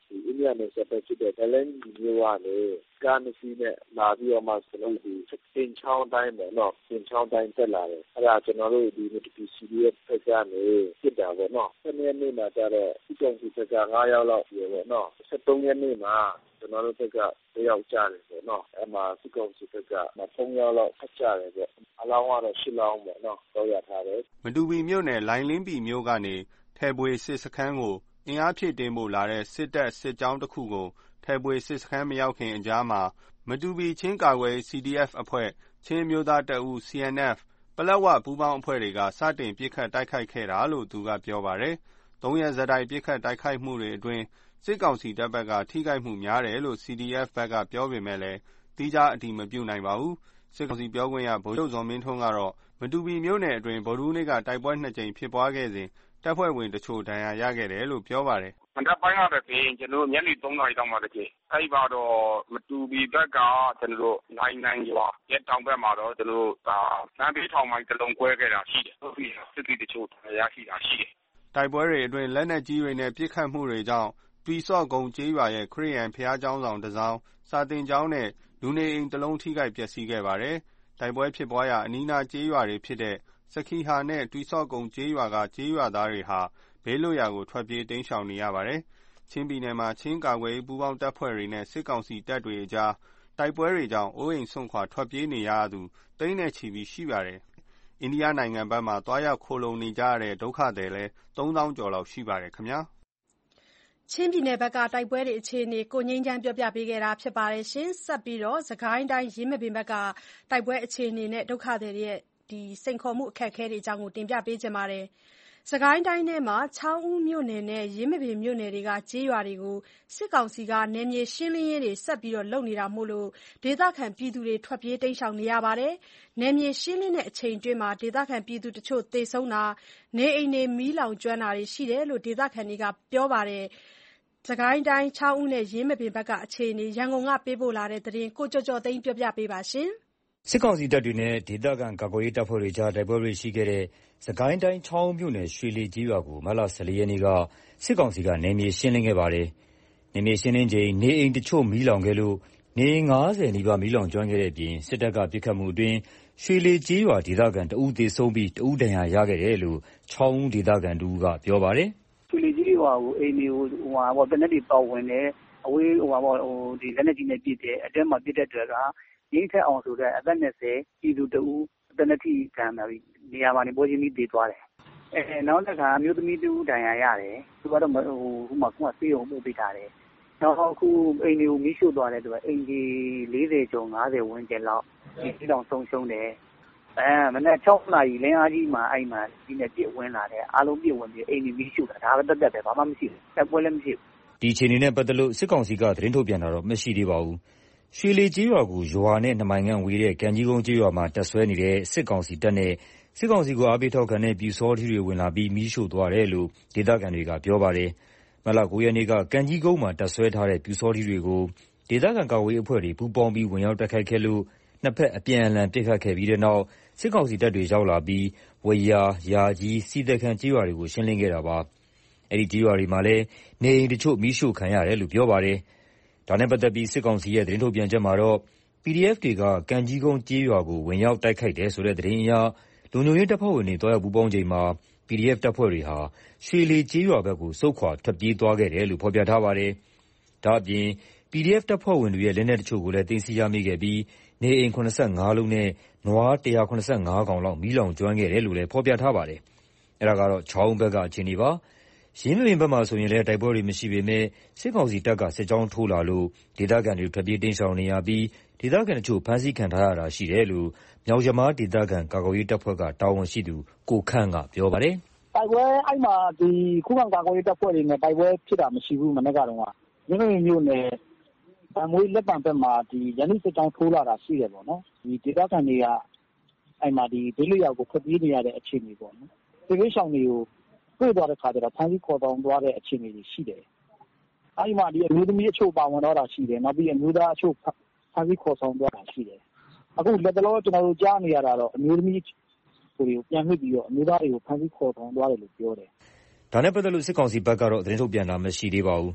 ဒီအိန္ဒိယနဲ့ဆက်ပဲဖြစ်တဲ့ဒလန်မျိုးကနေကားစီနဲ့လာပြီးတော့မှကျွန်တော်ဒီစင်ချောင်းတိုင်းပေါ့နော်စင်ချောင်းတိုင်းတက်လာတယ်အဲ့ဒါကျွန်တော်တို့ဒီ C D F ဖက်ကနေဖြစ်တာပေါ့နော်ဆယ်ရက်နေ့မှာကျတော့ဒီကောင်စီဖက်က၅ယောက်လောက်ပြေပေါ့နော်ဆယ်သုံးရက်နေ့မှာကျွန်တော်တို့ဖက်ကတယောက်ကြတယ်ပေါ့နော်အဲ့မှာဒီကောင်စီဖက်ကမသုံးယောက်လောက်ဖက်ကြတယ်ပေါ့အလောင်းကတော့ရှစ်လောင်းပေါ့နော်တော့ရထားတယ်မတူပီမြို့နယ်လိုင်လင်းပီမြို့ကနေထဲပွေစစ်စခန်းကိုအင်အားဖြည့်တင်းဖို့လာတဲ့စစ်တပ်စစ်ကြောင်းတစ်ခုကိုထဲပွေစစ်စခန်းမရောက်ခင်အကြားမှာမတူပီချင်းကာကွယ် C D F အဖွဲ့ချင်းမျိုးသားတပ်ဦး C N F ပလက်ဝပူးပေါင်းအဖွဲ့တွေကစတင်ပစ်ခတ်တိုက်ခိုက်ခဲ့တာလို့သူကပြောပါတယ်။သုံးရက်ဆက်တိုက်ပစ်ခတ်တိုက်ခိုက်မှုတွေအတွင်းစစ်ကောင်စီတပ်ဘက်ကထိခိုက်မှုများတယ်လို့ C D F ဘက်ကပြောပေမဲ့လည်းတိကျအတည်မပြုနိုင်ပါဘူး။စစ်ကောင်စီပြောခွင့်ရဗိုလ်ချုပ်ဇော်မင်းထွန်းကတော့မတူပီမြို့နယ်အတွင်းဗုဒ္ဓဟူးနေ့ကတိုက်ပွဲနှစ်ကြိမ်ဖြစ်ပွားခဲ့စဉ်တပ်ဖွဲ့ဝင်တချို့ဒဏ်ရာရခဲ့တယ်လို့ပြောပါတယ်။မတပ်ပိုင်းရတဲ့ပြင်ကျွန်တော်ညနေသုံးနာရီတောင်မှတည်းအဲ့ဒီကတော့မတူပီဘက်ကကျွန်တော်တို့နိုင်နိုင်ရွာရဲတောင်ဘက်မှာတော့ကျွန်တော်တို့ဒါစမ်းပေးထောင်မိုင်းတလုံးကွဲခဲ့တာရှိတယ်ဟုတ်ပြီစစ်တီတချို့ဒဏ်ရာရရှိတာရှိတယ်တိုက်ပွဲတွေအတွင်းလက်နက်ကြီးတွေနဲ့ပစ်ခတ်မှုတွေကြောင့်တွီဆော့ကုန်းကျေးရွာရဲ့ခရီးရန်ဖျားကျောင်းဆောင်တစ်စောင်းစာတင်ကျောင်းနဲ့လူနေအိမ်တစ်လုံးထိခိုက်ပျက်စီးခဲ့ပါတယ်တိုက်ပွဲဖြစ်ပွားရာအနီးနားကျေးရွာတွေဖြစ်တဲ့စခီဟာနဲ့တွီဆော့ကုန်းကျေးရွာကကျေးရွာသားတွေဟာဘေးလွတ်ရာကိုထွက်ပြေးတိမ်းရှောင်နေရပါတယ်။ချင်းပြည်နယ်မှာချင်းကာကွယ်ပူးပေါင်းတပ်ဖွဲ့တွေနဲ့စစ်ကောင်စီတပ်တွေအကြားတိုက်ပွဲတွေကြောင့်အိုးအိမ်ဆွန့်ခွာထွက်ပြေးနေရသူတိန်းနဲ့ချီပြီးရှိပါတယ်။အိန္ဒိယနိုင်ငံဘက်မှာတွားရောက်ခိုလုံနေကြရတဲ့ဒုက္ခသည်လည်းသုံးသောင်းကျော်လောက်ရှိပါတယ်ခင်ဗျာ။ချင်းပြည်နယ်ဘက်ကတိုက်ပွဲတွေအခြေအနေကိုငိမ့်ချမ်းပြောပြပေးခဲ့တာဖြစ်ပါတယ်ရှင်။ဆက်ပြီးတော့စကိုင်းတိုင်းရင်းမပင်ဘက်ကတိုက်ပွဲအခြေအနေနဲ့ဒုက္ခသည်တွေရဲ့ဒီစိန်ခေါ်မှုအခက်အခဲတွေအကြောင်းကိုတင်ပြပေးချင်ပါတယ်။စကိုင်းတိုင်းထဲမှာချောင်းဦးမြို့နယ်နဲ့ရင်းမပင်မြို့နယ်တွေကကျေးရွာတွေကိုစစ်ကောင်စီကနယ်မြေရှင်းလင်းရေးတွေဆက်ပြီးလုပ်နေတာမို့လို့ဒေသခံပြည်သူတွေထွက်ပြေးတိမ်းရှောင်နေရပါတယ်။နယ်မြေရှင်းလင်းတဲ့အချိန်အတွင်းမှာဒေသခံပြည်သူတချို့သေဆုံးတာနေအိမ်တွေမီးလောင်ကျွမ်းတာတွေရှိတယ်လို့ဒေသခံတွေကပြောပါတယ်။စကိုင်းတိုင်းချောင်းဦးနဲ့ရင်းမပင်ဘက်ကအခြေအနေရန်ကုန်ကပေးပို့လာတဲ့သတင်းကိုကြော်ကြော်သိန်းပြောပြပေးပါရှင်။စစ်ကောင်စီတပ်တွေနဲ့ဒေသခံကာကွယ်ရေးတပ်ဖွဲ့တွေကြားတိုက်ပွဲတွေရှိခဲ့တဲ့စကိုင်းတိုင်းချောင်းမြို့နယ်ရွှေလီကြီးရွာကိုမတ်လ၁၄ရက်နေ့ကစစ်ကောင်စီကနယ်မြေရှင်းလင်းခဲ့ပါတယ်။နယ်မြေရှင်းလင်းချိန်နေအိမ်တချို့မီးလောင်ခဲ့လို့နေအိမ်၅၀နီးပါးမီးလောင်ကျွမ်းခဲ့တဲ့အပြင်စစ်တပ်ကပစ်ခတ်မှုအတွင်းရွှေလီကြီးရွာဒေသခံတဦးသေဆုံးပြီးတဦးဒဏ်ရာရခဲ့တယ်လို့ချောင်းဦးဒေသခံတဦးကပြောပါတယ်။ရွှေလီကြီးရွာကိုအိမ်တွေကိုဟိုဟာပေါ့တနက်တွေပေါက်ဝင်တယ်အဝေးဟိုဟာပေါ့ဟိုဒီလက်နက်ကြီးနဲ့ပစ်တယ်အတွင်းမှာပစ်တဲ့အတွက်ကရင်းထက်အောင်ဆိုတဲ့အသက်၂၀ပြည်သူတဦးတနက်ထိခံတာပြီးနေရာမှာနေပွဲချင်းပြီးတည်သွားတယ်။အဲနောက်တစ်ခါမျိုးသမီးတူဒဏ်ရာရတယ်။သူကတော့ဟိုဟိုမှာခုမှဆေးရုံပို့ပေးထားတယ်။နောက်အခုအိမ်တွေကိုမီးရှို့သွားတဲ့သူကအိမ်ကြီး၄၀ကျော်၅၀ဝန်းကျင်လောက်ဒီတောင်ဆုံးရှုံးတယ်။အဲမနေ့၆နာရီလင်းအားကြီးမှာအဲ့မှာဒီနေ့ပြည့်ဝင်လာတယ်အားလုံးပြည့်ဝင်ပြီးအိမ်ကြီးမီးရှို့တာဒါပဲတက်တက်ပဲဘာမှမရှိဘူး။တက်ပွဲလည်းမရှိဘူး။ဒီချိန်နေနဲ့ပတ်သက်လို့စစ်ကောင်စီကသတင်းထုတ်ပြန်တာတော့မရှိသေးပါဘူး။ရွှေလီကြီးရွာကိုရွာနဲ့နှစ်မိုင်ခန့်ဝေးတဲ့ကံကြီးကုန်းကြီးရွာမှာတပ်ဆွဲနေတဲ့စစ်ကောင်စီတပ်နဲ့စစ်ကောင်စီကိုအားပေးထောက်ခံတဲ့ပျူစောထီးတွေဝင်လာပြီးမီးရှို့သွားတယ်လို့ဒေသခံတွေကပြောပါတယ်။မတ်လ၉ရက်နေ့ကကံကြီးကုန်းမှာတပ်ဆွဲထားတဲ့ပျူစောထီးတွေကိုဒေသခံကာကွယ်ရေးအဖွဲ့တွေပူးပေါင်းပြီးဝင်ရောက်တိုက်ခိုက်ခဲ့လို့နှစ်ဖက်အပြန်အလှန်ပစ်ခတ်ခဲ့ပြီးတဲ့နောက်စစ်ကောင်စီတပ်တွေရောက်လာပြီးဝယာယာကြီးစီတခန်ကြီးရွာတွေကိုရှင်းလင်းခဲ့တာပါ။အဲဒီကြီးရွာတွေမှာလည်းနေအိမ်တချို့မီးရှို့ခံရတယ်လို့ပြောပါတယ်။ဒါနဲ့ပတ်သက်ပြီးစစ်ကောင်စီရဲ့သတင်းထုတ်ပြန်ချက်မှာတော့ P D F တွေကကံကြီးကုန်းကြီးရွာကိုဝင်ရောက်တိုက်ခိုက်တယ်ဆိုတဲ့သတင်းအရလုံခြုံရေးတပ်ဖွဲ့ဝင်တွေတွားရောက်ပူးပေါင်းချိန်မှာ P D F တပ်ဖွဲ့တွေဟာရွှေလီကြီးရွာဘက်ကိုစုခွာထွက်ပြေးသွားခဲ့တယ်လို့ဖော်ပြထားပါတယ်။ဒါ့အပြင် P D F တပ်ဖွဲ့ဝင်တွေရဲ့လက်နက်တချို့ကိုလည်းသိမ်းဆည်းရမိခဲ့ပြီးနေအိမ်၇၅လုံးနဲ့နွား၁၇၅ကောင်လောက်မီးလောင်ကျွမ်းခဲ့တယ်လို့လည်းဖော်ပြထားပါတယ်။အဲဒါကတော့ချောင်းဘက်ကအခြေအနေပါ။ရင်းမပင်ဘက်မှာဆိုရင်လည်းတိုက်ပွဲတွေမရှိပေမဲ့စစ်ကောင်စီတပ်ကစစ်ကြောင်းထိုးလာလို့ဒေသခံတွေထွက်ပြေးတိမ်းရှောင်နေရပြီးဒေသခံတချို့ဖမ်းဆီးခံထားရတာရှိတယ်လို့မြောက်ရမားဒေသခံကာကွယ်ရေးတပ်ဖွဲ့ကတာဝန်ရှိသူကိုခန့်ကပြောပါတယ်။တိုက်ပွဲအဲ့မှာဒီခုခံကာကွယ်ရေးတပ်ဖွဲ့တွေနဲ့တိုက်ပွဲဖြစ်တာမရှိဘူးမနေ့ကတော့ရင်းမပင်မြို့နယ်ဗန်မွေးလက်ပံဘက်မှာဒီရန်သူစစ်ကြောင်းထိုးလာတာရှိတယ်ပေါ့နော်။ဒီဒေသခံတွေကအဲ့မှာဒီဘေးလွတ်ရာကိုထွက်ပြေးနေရတဲ့အခြေအနေပေါ့နော်။ဒီဘေးရှောင်တွေကိုတွေ့သွားတဲ့ခါကျတော့ဖမ်းဆီးခေါ်ဆောင်သွားတဲ့အခြေအနေတွေရှိတယ်။အဲ့မှာဒီအမျိုးသမီးအချို့ပါဝင်တော့တာရှိတယ်။နောက်ပြီးအမျိုးသားအချို့ဖမ်းဆီးခေါ်ဆောင်သွားတာရှိတယ်။အခုလက်တလောကျွန်တော်တို့ကြားနေရတာတော့အမျိုးသမီးတွေကိုပြန်မြစ်ပြီးတော့အမျိုးသားတွေကိုဖမ်းဆီးခေါ်ဆောင်သွားတယ်လို့ပြောတယ်။ဒါနဲ့ပတ်သက်လို့စစ်ကောင်စီဘက်ကတော့သတင်းထုတ်ပြန်တာမရှိသေးပါဘူး။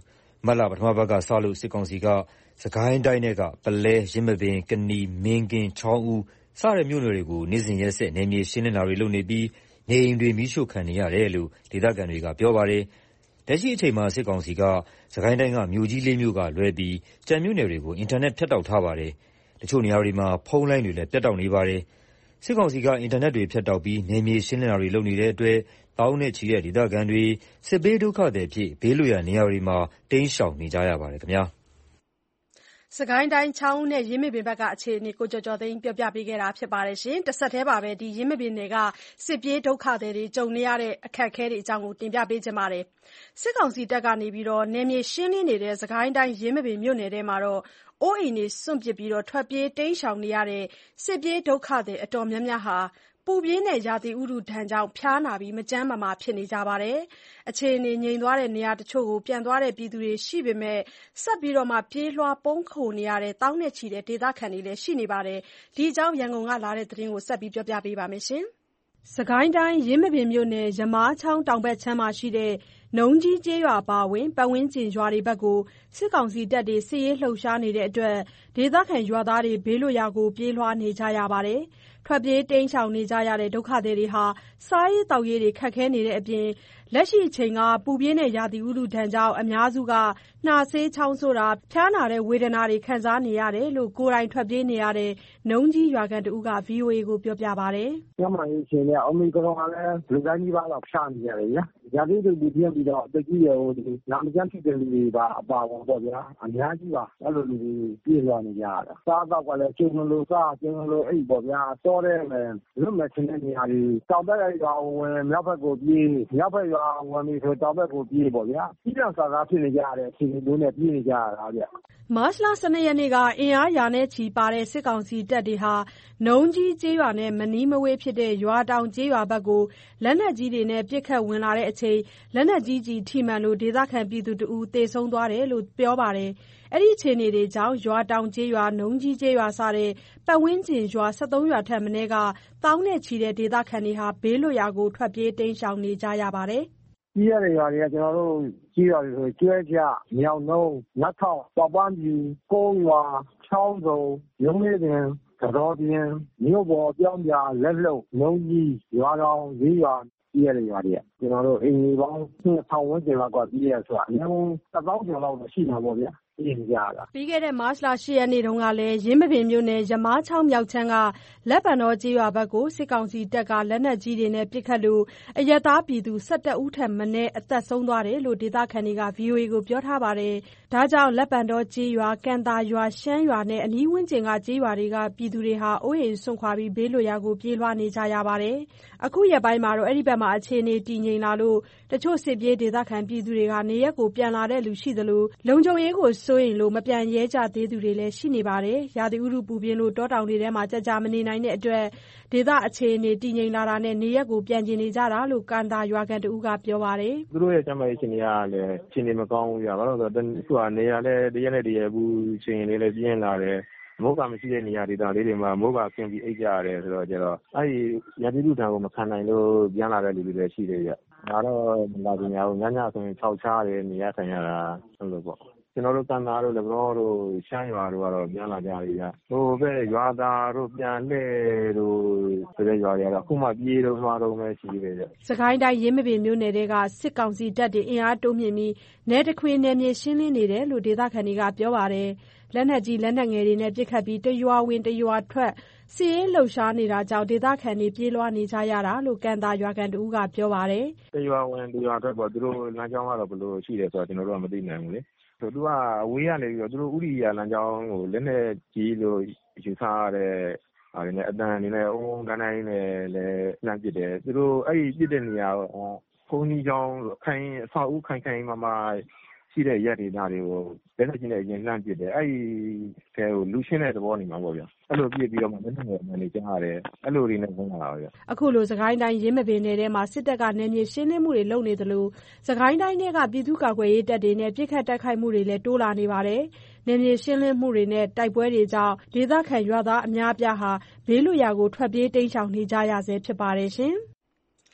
မတ်လပထမပတ်ကစလို့စစ်ကောင်စီကစစ်ကိုင်းတိုင်းထဲကပုလဲ၊ယင်းမာပင်၊ကနီ၊မင်းကင်း၊ချောင်းဦးစတဲ့မြို့နယ်တွေကိုနေ့စဉ်ရက်ဆက်နယ်မြေရှင်းလင်းတာတွေလုပ်နေပြီးနေအိမ်တွေမီးရှို့ခံနေရတယ်လို့ဒေသခံတွေကပြောပါတယ်။လက်ရှိအချိန်မှာစစ်ကောင်စီကစစ်ကိုင်းတိုင်းကမြို့ကြီးလေးမြို့ကလွဲပြီးကျန်မြို့နယ်တွေကိုအင်တာနက်ဖြတ်တောက်ထားပါတယ်။တချို့နေရာတွေမှာဖုန်းလိုင်းတွေလည်းပြတ်တောက်နေပါတယ်။စစ်ကောင်စီကအင်တာနက်တွေဖြတ်တောက်ပြီးနယ်မြေရှင်းလင်းတာတွေလုပ်နေတဲ့အတွက်သောင်းနဲ့ချီတဲ့ဒေသခံတွေစစ်ဘေးဒုက္ခသည်ဖြစ်ဘေးလွတ်ရာနေရာတွေမှာတိမ်းရှောင်နေကြရပါတယ်ခင်ဗျာ။စစ်ကိုင်းတိုင်းချောင်းဦးနဲ့ယင်းမာပင်ဘက်ကအခြေအနေကိုကျော်ကျော်သိန်းပြောပြပေးခဲ့တာဖြစ်ပါတယ်။တဆက်တည်းပါပဲဒီယင်းမာပင်နယ်ကစစ်ပြေးဒုက္ခသည်တွေကြုံနေရတဲ့အခက်အခဲတွေအကြောင်းကိုတင်ပြပေးချင်ပါတယ်။စစ်ကောင်စီတပ်ကနေပြီးတော့နယ်မြေရှင်းလင်းနေတဲ့စစ်ကိုင်းတိုင်းယင်းမာပင်မြို့နယ်ထဲမှာတော့အိုးအိမ်တွေစွန့်ပစ်ပြီးတော့ထွက်ပြေးတိမ်းရှောင်နေရတဲ့စစ်ပြေးဒုက္ခသည်အတော်များများဟာပူပြင်းတဲ့ရာသီဥတုဒဏ်ကြောင့်ဖျားနာပြီးမကျန်းမမာဖြစ်နေကြပါတယ်။အခြေအနေငြိမ်သွားတဲ့နေရာတချို့ကိုပြန်သွားတဲ့ပြည်သူတွေရှိပေမဲ့ဆက်ပြီးတော့မှပြေးလွှားပုန်းခိုနေရတဲ့တောင်းနဲ့ချီတဲ့ဒေသခံတွေလည်းရှိနေပါတယ်။ဒီအကြောင်းရန်ကုန်ကလာတဲ့သတင်းကိုဆက်ပြီးပြောပြပေးပါမယ်ရှင်။စစ်ကိုင်းတိုင်းယင်းမာပင်မြို့နယ်ရမားချောင်းတောင်ဘက်ခြမ်းမှာရှိတဲ့နုံကြီးကျေးရွာပါဝင်ပတ်ဝန်းကျင်ရွာတွေဘက်ကိုစစ်ကောင်စီတပ်တွေစစ်ရေးလှုပ်ရှားနေတဲ့အတွက်ဒေသခံရွာသားတွေဘေးလွတ်ရာကိုပြေးလွှားနေကြရပါတယ်။ထွက်ပြေးတိမ်းရှောင်နေကြရတဲ့ဒုက္ခသည်တွေဟာစားရေးသောက်ရေးတွေခက်ခဲနေတဲ့အပြင်လက်ရှိအချိန်ကပူပြင်းတဲ့ရာသီဥတုဒဏ်ကြောင့်အများစုကနှာစေးချောင်းဆိုတာဖျားနာတဲ့ဝေဒနာတွေခံစားနေရတယ်လို့ကိုယ်တိုင်ထွက်ပြေးနေရတဲ့နုံကြီးရွာခံတဦးက ဗွီအိုအေ ကိုပြောပြပါတယ်။ကျမရေးရှင်နဲ့အမေကတော့လည်းလူတိုင်းကြီးပါတော့ဖျားနေရတယ်ဗျာ။ရာသီဥတုပူပြင်းပြီးတော့တကြီးရောနာမကျန်းဖြစ်တဲ့လူတွေပါအပါဝင်ပေါ့ဗျာ။အများကြီးပါအဲ့လိုလူတွေပြေးလွှားနေကြရတာ။စားတော့ကလည်းကျုံလို့စားကျုံလို့အိတ်ပေါ့ဗျာ။စောတဲ့မယ်လွတ်မဲ့ချင်းတဲ့နေရာတွေတောင်ဘက်ကရွာဝင်မြောက်ဘက်ကိုပြေးမြောက်ဘက်ရွာဝင်ပြီးဆိုတောင်ဘက်ကိုပြေးပေါ့ဗျာ။ပြီးတော့စားစားဖြစ်နေကြရတယ်အချိန်မျိုးနဲ့ပြေးနေကြရတာဗျ။မတ်လ十二ရက်နေ့ကအင်အားရာနဲ့ချီပါတဲ့စစ်ကောင်စီတပ်တွေဟာနုံကြီးကျေးရွာနဲ့မနီးမဝေးဖြစ်တဲ့ရွာတောင်ကျေးရွာဘက်ကိုလက်နက်ကြီးတွေနဲ့ပစ်ခတ်ဝင်လာတဲ့အချိန်လက်နက်ကြီးကြီးထိမှန်လို့ဒေသခံပြည်သူတဦးသေဆုံးသွားတယ်လို့ပြောပါတယ်။အဲ့ဒီအခြေအနေတွေကြောင့်ရွာတောင်ကျေးရွာနုံကြီးကျေးရွာစတဲ့ပတ်ဝန်းကျင်ရွာ၁၃ရွာထက်မနည်းကတောင်းနဲ့ချီတဲ့ဒေသခံတွေဟာဘေးလွတ်ရာကိုထွက်ပြေးတိမ်းရှောင်နေကြရပါတယ်။ကြီးရတဲ့ရွာတွေကကျွန်တော်တို့ကြီးရွာတွေဆိုကျွဲကြမြောင်နှုံးနတ်ထောက်ပေါပန်းပြူကုန်းရွာချောင်းစုံရုံးလေးပင်တော်ပြင်းမြို့ပေါ်ပြောင်းပြလက်လုံနုံကြီးရွာတော်လေးရွာကြီးရတဲ့ရွာတွေကကျွန်တော်တို့အိမ်ကြီးပေါင်းနှစ်ထောင်ဝန်းကျင်လောက်ကကြီးရဆိုတာအများဆုံးတစ်သောင်းကျော်လောက်ရှိမှာပေါ့ဗျာပြီးခဲ့တဲ့မတ်လ၈ရက်နေ့တုန်းကလည်းယင်းမာပင်မြို့နယ်ရမားချောင်းမြောက်ချမ်းကလက်ပံတော်ကျေးရွာဘက်ကိုစစ်ကောင်စီတပ်ကလက်နက်ကြီးတွေနဲ့ပစ်ခတ်လို့အရပ်သားပြည်သူ၁၁ဦးထက်မနည်းအသက်ဆုံးသွားတယ်လို့ဒေသခံတွေက ဗွီအိုအေ ကိုပြောထားပါတယ်။ဒါကြောင့်လက်ပံတော်ကျေးရွာ၊ကန်သာရွာ၊ရှမ်းရွာနဲ့အနီးဝန်းကျင်ကကျေးရွာတွေကပြည်သူတွေဟာအိုးအိမ်စွန့်ခွာပြီးဘေးလွတ်ရာကိုပြေးလွှားနေကြရပါတယ်။အခုရက်ပိုင်းမှာတော့အဲ့ဒီဘက်မှာအခြေအနေတည်ငြိမ်လာလို့တချို့စစ်ပြေးဒေသခံပြည်သူတွေကနေရက်ကိုပြန်လာတဲ့လူရှိသလိုလုံခြုံရေးကိုစိုးရိမ်လို့မပြန်ရဲကြသေးသူတွေလည်းရှိနေပါတယ်။ရာသီဥတုပူပြင်းလို့တောတောင်တွေထဲမှာကြာကြာမနေနိုင်တဲ့အတွက်ဒေသအခြေအနေတည်ငြိမ်လာတာနဲ့နေရက်ကိုပြန်ကျင်နေကြတာလို့ကန်သာရွာခံတဦးကပြောပါတယ်။သူတို့ရဲ့ကျန်းမာရေးအခြေအနေကလည်းအခြေအနေမကောင်းဘူးဗျာ။ဘာလို့လဲဆိုတော့အခုကနေရာလည်းတရက်နဲ့တရက်ဘူးချိန်လေးလည်းပြင်းလာတယ်။မိုးကမရှိတဲ့နေရာဒေသလေးတွေမှာမိုးကဆင်းပြီးအိတ်ကြရတယ်ဆိုတော့ကျတော့အဲ့ဒီရာသီဥတုဓာတ်ကိုမခံနိုင်လို့ပြန်လာတဲ့လူတွေလည်းရှိတယ်ဗျ။ဒါတော့မလာကြဘူးညညဆိုရင်ခြောက်ချားတယ်နေရထိုင်ရတာအဲ့လိုပေါ့ကျွန်တော်တို့ကန်သားတို့လည်းဘောတို့ရှမ်းရွာတို့ကတော့ပြန်လာကြပြီဗျာဟိုဘက်ရွာသားတို့ပြန်လှဲ့တို့ဆိုတဲ့ရွာတွေကတော့အခုမှပြေးတော့မှာတော့ပဲရှိသေးတယ်ဗျစကိုင်းတိုင်းရင်းမပင်မြို့နယ်တွေကစစ်ကောင်စီတပ်တွေအင်အားတိုးမြင့်ပြီးနယ်တခွေနယ်မြေရှင်းလင်းနေတယ်လို့ဒေသခံတွေကပြောပါတယ်လက်နက်ကြီးလက်နက်ငယ်တွေနဲ့ပစ်ခတ်ပြီးတရွာဝင်တရွာထွက်စီးရဲလှုပ်ရှားနေတာကြောင့်ဒေသခံတွေပြေးလွှားနေကြရတာလို့ကန်သားရွာကန်တူကပြောပါတယ်တရွာဝင်တရွာထွက်ပေါ့သူတို့လမ်းကြောင်းကတော့ဘယ်လိုရှိတယ်ဆိုတော့ကျွန်တော်တို့ကမသိနိုင်ဘူးလေသူကအဝေးကနေပြီးတော့သူတို့ဥရိယာလမ်းကြောင်းကိုလက်နဲ့ကြီးလို့ယူဆရတဲ့ဟာတွေနဲ့အတန်အနေနဲ့အုံးတန်းတိုင်းနဲ့လည်းနှမ်းပစ်တယ်သူတို့အဲ့ဒီပစ်တဲ့နေရာဘုံကြီးချောင်းခိုင်အဆောက်အဦခိုင်ခိုင်မာမာရှိတဲ့ရက်ဒေသတွေကိုလက်နဲ့ကြီးနဲ့အရင်နှမ်းပစ်တယ်အဲ့ဒီထဲကိုလူရှင်းတဲ့သဘောနေမှာပေါ့ဗျာအဲ့လိုပြစ်ပြီးတော့မှလက်နဲ့အမှန်တွေကြားရတယ်အဲ့လိုတွေနဲ့ဝင်လာတာဗျာအခုလိုစကိုင်းတိုင်းရင်းမပင်နယ်ထဲမှာစစ်တပ်ကနယ်မြေရှင်းလင်းမှုတွေလုပ်နေသလိုစကိုင်းတိုင်းတွေကပြည်သူ့ကာကွယ်ရေးတပ်တွေနဲ့ပြစ်ခတ်တိုက်ခိုက်မှုတွေလည်းတိုးလာနေပါတယ်နယ်မြေရှင်းလင်းမှုတွေနဲ့တိုက်ပွဲတွေကြောင့်ဒေသခံရွာသားအများအပြားဟာဘေးလွတ်ရာကိုထွက်ပြေးတိမ်းရှောင်နေကြရဆဲဖြစ်ပါတယ်ရှင်စ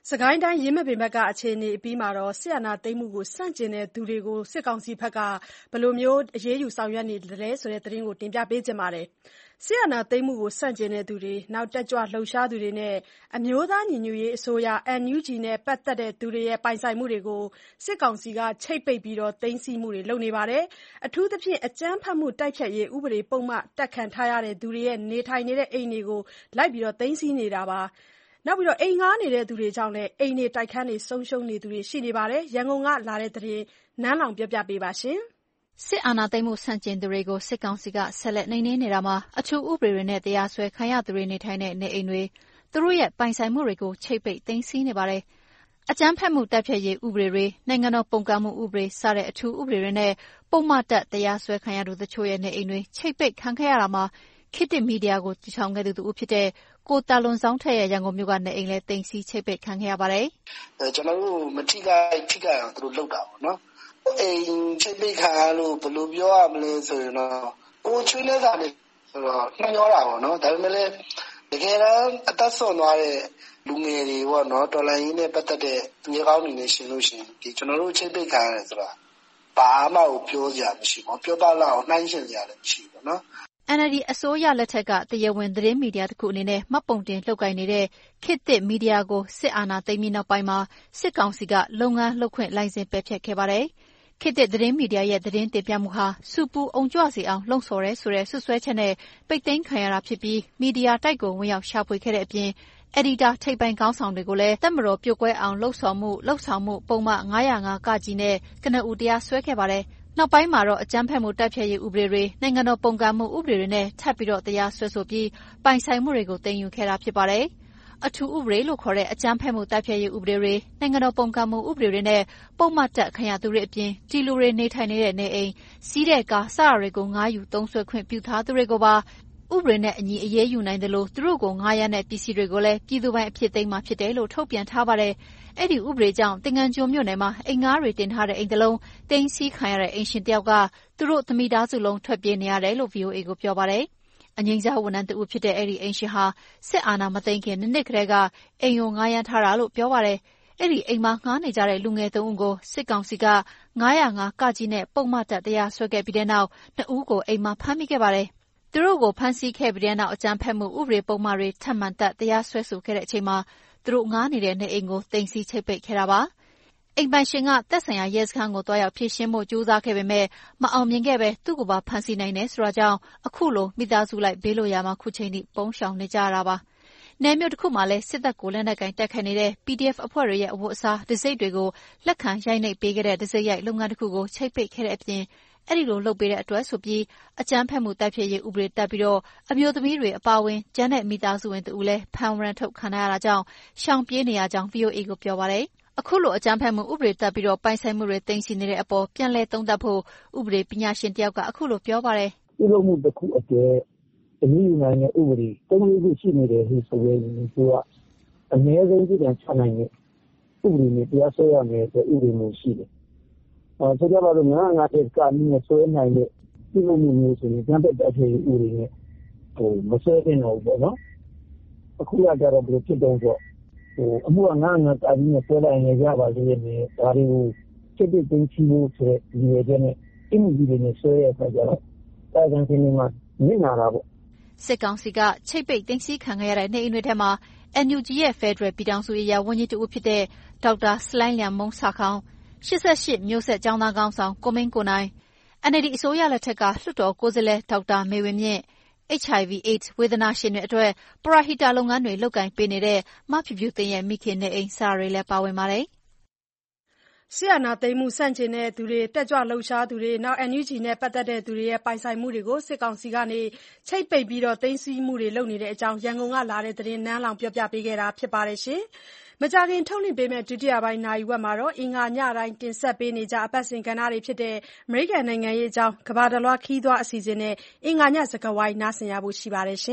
စကိုင်းတိုင်းယင်းမာပင်ဘက်ကအခြေအနေအပြီးမှာစစ်အာဏာသိမ်းမှုကိုဆန့်ကျင်သူတွေကိုစစ်ကောင်စီဘက်ကဘယ်လိုအရေးယူဆောင်ရွက်နေလဲဆိုတဲ့သတင်းကိုတင်ပြပေးချင်ပါတယ်။စစ်အာဏာသိမ်းမှုကိုဆန့်ကျင်သူတွေ၊တက်ကြွလှုပ်ရှားသူတွေနဲ့အမျိုးသားညီညွတ်ရေးအစိုးရ အန်ယူဂျီ နဲ့ပတ်သက်သူတွေရဲ့ပိုင်ဆိုင်မှုတွေကိုစစ်ကောင်စီကချိတ်ပိတ်ပြီးသိမ်းဆည်းမှုတွေလုပ်နေပါတယ်။အထူးသဖြင့်အကြမ်းဖက်မှုတိုက်ဖျက်ရေးဥပဒေပုဒ်မတပ်ခံထားရသူတွေရဲ့နေထိုင်နေတဲ့အိမ်တွေကိုလိုက်ပြီးသိမ်းဆည်းနေတာပါ။အိမ်ငှားနေသူတွေကြောင့်လည်းအိမ်တွေတိုက်ခန်းတွေဆုံးရှုံးနေသူတွေရှိနေပါတယ်။ရန်ကုန်ကလာတဲ့သတင်းနန်းလောင်ပြောပြပေးပါရှင်။စစ်အာဏာသိမ်းမှုဆန့်ကျင်သူတွေကိုစစ်ကောင်စီကဆက်လက်နှိမ်နင်းနေတာမှာအထူးဥပဒေတွေနဲ့တရားစွဲခံရသူတွေနေထိုင်တဲ့နေအိမ်တွေသူတို့ရဲ့ပိုင်ဆိုင်မှုတွေကိုချိတ်ပိတ်သိမ်းဆည်းနေပါတယ်။အကြမ်းဖက်မှုတိုက်ဖျက်ရေးဥပဒေတွေနိုင်ငံတော်ပုန်ကန်မှုဥပဒေစတဲ့အထူးဥပဒေတွေနဲ့ပုံမှန်တပ်တရားစွဲခံရသူတချို့ရဲ့နေအိမ်တွေချိတ်ပိတ်ခံခဲ့ရတာမှာခေတ်သစ်မီဒီယာကိုတည်ထောင်ခဲ့သူတူဖြစ်တဲ့ကိုတာလွန်ဆောင်ထက်ရဲ့ရန်ကုန်မြို့ကနေအိမ်လဲတင်စီချိတ်ပိတ်ခံခဲ့ရပါတယ်။အဲကျွန်တော်တို့မထိခိုက်ထိခိုက်အောင်သူတို့လုပ်တာပေါ့နော်။အိမ်ချိတ်ပိတ်ခံရလို့ဘယ်လိုပြောရမလဲဆိုရင်တော့ကိုချွေးလက်စာလေးဆိုတော့နှမျောတာပေါ့နော်။ဒါပေမဲ့လည်းတကယ်တမ်းအသက်ဆုံးသွားတဲ့လူငယ်တွေပေါ့နော်တော်လိုင်းရင်းနဲ့ပတ်သက်တဲ့သူရကောင်းတွေနဲ့ရှင်လို့ရှင်ဒီကျွန်တော်တို့ချိတ်ပိတ်ခံရတယ်ဆိုတာဘာမှကိုပြောစရာမရှိဘူး။ပြောပါလောက်နှိုင်းရှင်စရာလည်းမရှိဘူးနော်။အန်အယ်လ်ဒီအစိုးရလက်ထက်ကတရားဝင်သတင်းမီဒီယာတစ်ခုအနေနဲ့မှတ်ပုံတင်လှုပ်ကိုင်နေတဲ့ခေတ်သစ်မီဒီယာကိုစစ်အာဏာသိမ်းပြီးနောက်ပိုင်းမှာစစ်ကောင်စီကလုပ်ငန်းလုပ်ခွင့်လိုင်စင်ပယ်ဖျက်ခဲ့ပါတယ်။ခေတ်သစ်သတင်းမီဒီယာရဲ့သတင်းတင်ပြမှုဟာစူပူအုံကြွစေအောင်လှုံ့ဆော်ရဲဆိုတဲ့ဆွဆွဲချက်နဲ့ပိတ်သိမ်းခံရတာဖြစ်ပြီးမီဒီယာတိုက်ကိုဝင်ရောက်ရှာဖွေခဲ့တဲ့အပြင်အက်ဒီတာထိပ်ပိုင်းခေါင်းဆောင်တွေကိုလည်းတပ်မတော်ပြိုကွဲအောင်လှုံ့ဆော်မှုလှုပ်ဆောင်မှုပုံမှန်၅၀၅ကကြီးနဲ့ကနဦးတရားစွဲခဲ့ပါတယ်။နောက်ပိုင်းမှာတော့အကြမ်းဖက်မှုတိုက်ဖျက်ရေးဥပဒေတွေနိုင်ငံတော်ပုံကန်မှုဥပဒေတွေနဲ့ထပ်ပြီးတော့တရားစွဲဆိုပြီးပိုင်ဆိုင်မှုတွေကိုတင်ယူခဲ့တာဖြစ်ပါတယ်။အထူးဥပဒေလို့ခေါ်တဲ့အကြမ်းဖက်မှုတိုက်ဖျက်ရေးဥပဒေတွေနိုင်ငံတော်ပုံကန်မှုဥပဒေတွေနဲ့ပုံမှန်တပ်ခံရသူတွေအပြင်ဒီလူတွေနေထိုင်နေတဲ့နေအိမ်စီးတဲ့ကားစတာတွေကိုငှားယူသုံးစွဲခွင့်ပြုထားသူတွေကိုပါဥပဒေနဲ့အညီအရေးယူနိုင်တယ်လို့သူတို့ကိုငှားရမ်းတဲ့ပစ္စည်းတွေကိုလည်းပြည်သူပိုင်အဖြစ်သိမ်းမှာဖြစ်တယ်လို့ထုတ်ပြန်ထားပါတယ်။အဲ့ဒီဥပဒေကြောင့်တင်ငန်းကျွန်းမြို့နယ်မှာအိမ်ငှားတွေတင်ထားတဲ့အိမ်တစ်လုံးတင်စီးခံရတဲ့အိမ်ရှင်တယောက်ကသူတို့သမီးသားစုလုံးထွက်ပြေးနေရတယ်လို့ ဗွီအိုအေကိုပြောပါတယ်။အငိမ့်စားဝန်ထမ်းတဦးဖြစ်တဲ့အဲ့ဒီအိမ်ရှင်ဟာစစ်အာဏာမသိမ်းခင်နှစ်နှစ်ကတည်းကအိမ်ကိုငှားရမ်းထားတာလို့ပြောပါတယ်။အဲ့ဒီအိမ်မှာငှားနေကြတဲ့လူငယ်သုံးဦးကိုစစ်ကောင်စီက၅၀၅ကကြီးနဲ့ပုံမှန်တပ်တရားစွဲခဲ့ပြီးတဲ့နောက်နှစ်ဦးကိုအိမ်မှာဖမ်းမိခဲ့ပါတယ်။သူတို့ကိုဖမ်းဆီးခဲ့ပြီးတဲ့နောက်အကြမ်းဖက်မှုဥပဒေပုံမှန်တွေထပ်မံတပ်တရားစွဲဆိုခဲ့တဲ့အချိန်မှာသူတို့ငားနေတဲ့နေအိမ်ကိုတင်စီချိတ်ပိတ်ခဲ့တာပါ။အိမ်ပိုင်ရှင်ကသက်ဆိုင်ရာရဲစခန်းကိုတွားရောက်ဖြေရှင်းဖို့ကြိုးစားခဲ့ပေမဲ့မအောင်မြင်ခဲ့ပဲသူ့ကိုပါဖမ်းဆီးနိုင်တယ်ဆိုတာကြောင့်အခုလိုမိသားစုလိုက်ဘေးလွတ်ရာမှာခုချိန်ထိပုန်းရှောင်နေကြရတာပါ။နယ်မြို့တစ်ခုမှာလည်းစစ်တပ်ကိုလက်နက်ကင်တိုက်ခိုက်နေတဲ့ ပီဒီအက်ဖ် အဖွဲ့တွေရဲ့အဝတ်အစားဒစိမ့်တွေကိုလက်ခံရိုက်နှိပ်ပေးခဲ့တဲ့ဒစိမ့်ရိုက်လုပ်ငန်းတစ်ခုကိုချိတ်ပိတ်ခဲ့တဲ့အပြင်အဲ့ဒီလိုလုပ်ပေးတဲ့အတွက်ဆိုပြီးအကြမ်းဖက်မှုတိုက်ဖျက်ရေးဥပဒေတက်ပြီးတော့အမျိုးသမီးတွေအပါအဝင်ကျန်းတဲ့မိသားစုဝင်တူလည်းဖမ်းဝရမ်းထုတ်ခံရတာကြောင့်ရှောင်ပြေးနေရကြောင်း ဗွီအိုအေကိုပြောပါတယ်။အခုလိုအကြမ်းဖက်မှုဥပဒေတက်ပြီးတော့ပိုင်ဆိုင်မှုတွေတင်စီနေတဲ့အပေါ်ပြန်လည်သုံးသပ်ဖို့ဥပဒေပညာရှင်တယောက်ကအခုလိုပြောပါတယ်။ဒီလိုမှုတစ်ခုအတွက်အနည်းငယ်နဲ့ဥပဒေသုံးလေးခုရှိနေတယ်ဆိုရင်သူကအနည်းဆုံးပြည်ချနိုင်တဲ့ဥပဒေနဲ့တရားစွဲရမယ်ဆိုဥပဒေမျိုးရှိတယ်။အဲဆိုကြပါတော့ငါးငါးတက်ကနည်းဆွဲနိုင်တဲ့ဒီလိုမျိုးဆိုရင်ကျန်တဲ့အခြေအနေဥပဒေနဲ့ဟိုမဆွဲတင်တော့ဘူးပေါ့နော်အခုကကြတော့ဘယ်လိုဖြစ်တော့ဆိုဟိုအမှုကငါးငါးတာပြီးနဲ့ဆွဲလိုက်ရင်ရပါလိမ့်မယ်ဒါတွေကိုစစ်စစ်သိချီဖို့ဆိုတဲ့ဒီရတဲ့နဲ့အမှုကြီးတွေနဲ့ဆွဲရခါကြတော့တာဝန်ရှင်တွေမှာညင်နာတာပေါ့စစ်ကောင်စီကချိတ်ပိတ်သိမ်းဆည်းခံခဲ့ရတဲ့နေအိမ်တွေထဲမှာ အန်ယူဂျီ ရဲ့ဖက်ဒရယ်ပြည်ထောင်စုရေးရာဝန်ကြီးတဦးဖြစ်တဲ့ဒေါက်တာစလိုင်းလျံမုံဆာခေါင်ရှစ်ဆယ့်ရှစ်မျိုးဆက်ကျောင်းသားကောင်းဆောင်ကိုမင်းကိုနိုင် အန်အယ်လ်ဒီအစိုးရလက်ထက်ကလွှတ်တော်ကိုယ်စားလှယ်ဒေါက်တာမေဝင်းမြင့် အက်ချ် အိုင် ဗီ AIDS ဝေဒနာရှင်တွေအတွက်ပရဟိတလုပ်ငန်းတွေလုပ်ကိုင်ပေးနေတဲ့မဖြူဖြူသိန်းရဲ့မိခင်နဲ့အိမ်စာတွေလည်းပါဝင်ပါတယ်။စစ်အာဏာသိမ်းမှုဆန့်ကျင်သူတွေတက်ကြွလှုပ်ရှားသူတွေအန်ယူဂျီနဲ့ပတ်သက်သူတွေရဲ့ပိုင်ဆိုင်မှုတွေကိုစစ်ကောင်စီကနေချိတ်ပိတ်ပြီးသိမ်းဆည်းမှုတွေလုပ်နေတဲ့အကြောင်းရန်ကုန်ကလာတဲ့သတင်းနန်းလောင်ပြောပြပေးခဲ့တာဖြစ်ပါတယ်။မကြာခင်ထုတ်လွှင့်ပေးမယ့်ဒုတိယပိုင်းနာရီဝက်မှာတော့အင်္ဂါညတိုင်းတင်ဆက်ပေးနေကြအပတ်စဉ်ကဏ္ဍတွေဖြစ်တဲ့အမေရိကန်နိုင်ငံရေးအကြောင်းကမ္ဘာတလွှားခရီးသွားအစီအစဉ်နဲ့အင်္ဂါညစကားဝိုင်းနားဆင်ရဖို့ရှိပါတယ်။ဗွီ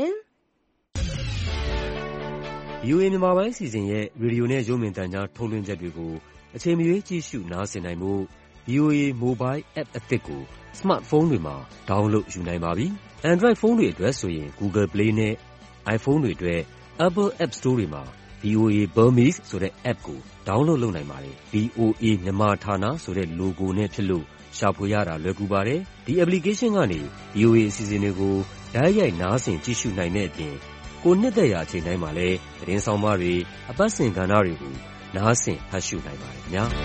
အိုအေမြန်မာပိုင်းအစီအစဉ်ရဲ့ရေဒီယိုနဲ့ရုပ်မြင်သံကြားထုတ်လွှင့်ချက်တွေကိုအချိန်မရွေးကြည့်ရှုနားဆင်နိုင်ဖို့ ဗွီအိုအေ Mobile App အသစ်ကိုစမတ်ဖုန်းတွေမှာ download ယူနိုင်ပါပြီ။ Android ဖုန်းတွေအတွက်ဆိုရင် Google Play နဲ့ iPhone တွေအတွက် Apple App Store တွေမှာဗီအိုအေ Burmese ဆိုတဲ့ app ကို download လုပ်နိုင်ပါတယ်။ ဗီအိုအေမြန်မာဌာနဆိုတဲ့ logo နဲ့ဖြစ်လို့ရှာဖွေရတာလွယ်ကူပါတယ်။ ဒီ application ကနေ ဗီအိုအေ အစီအစဉ်တွေကိုတိုက်ရိုက်နားဆင်ကြည့်ရှုနိုင်တဲ့အပြင်ကိုယ်နှစ်သက်ရာအချိန်တိုင်းမှာလည်းသတင်းဆောင်မတွေ၊အပတ်စဉ်ကဏ္ဍတွေကိုနားဆင်ဖတ်ရှုနိုင်ပါတယ်ခင်ဗျာ။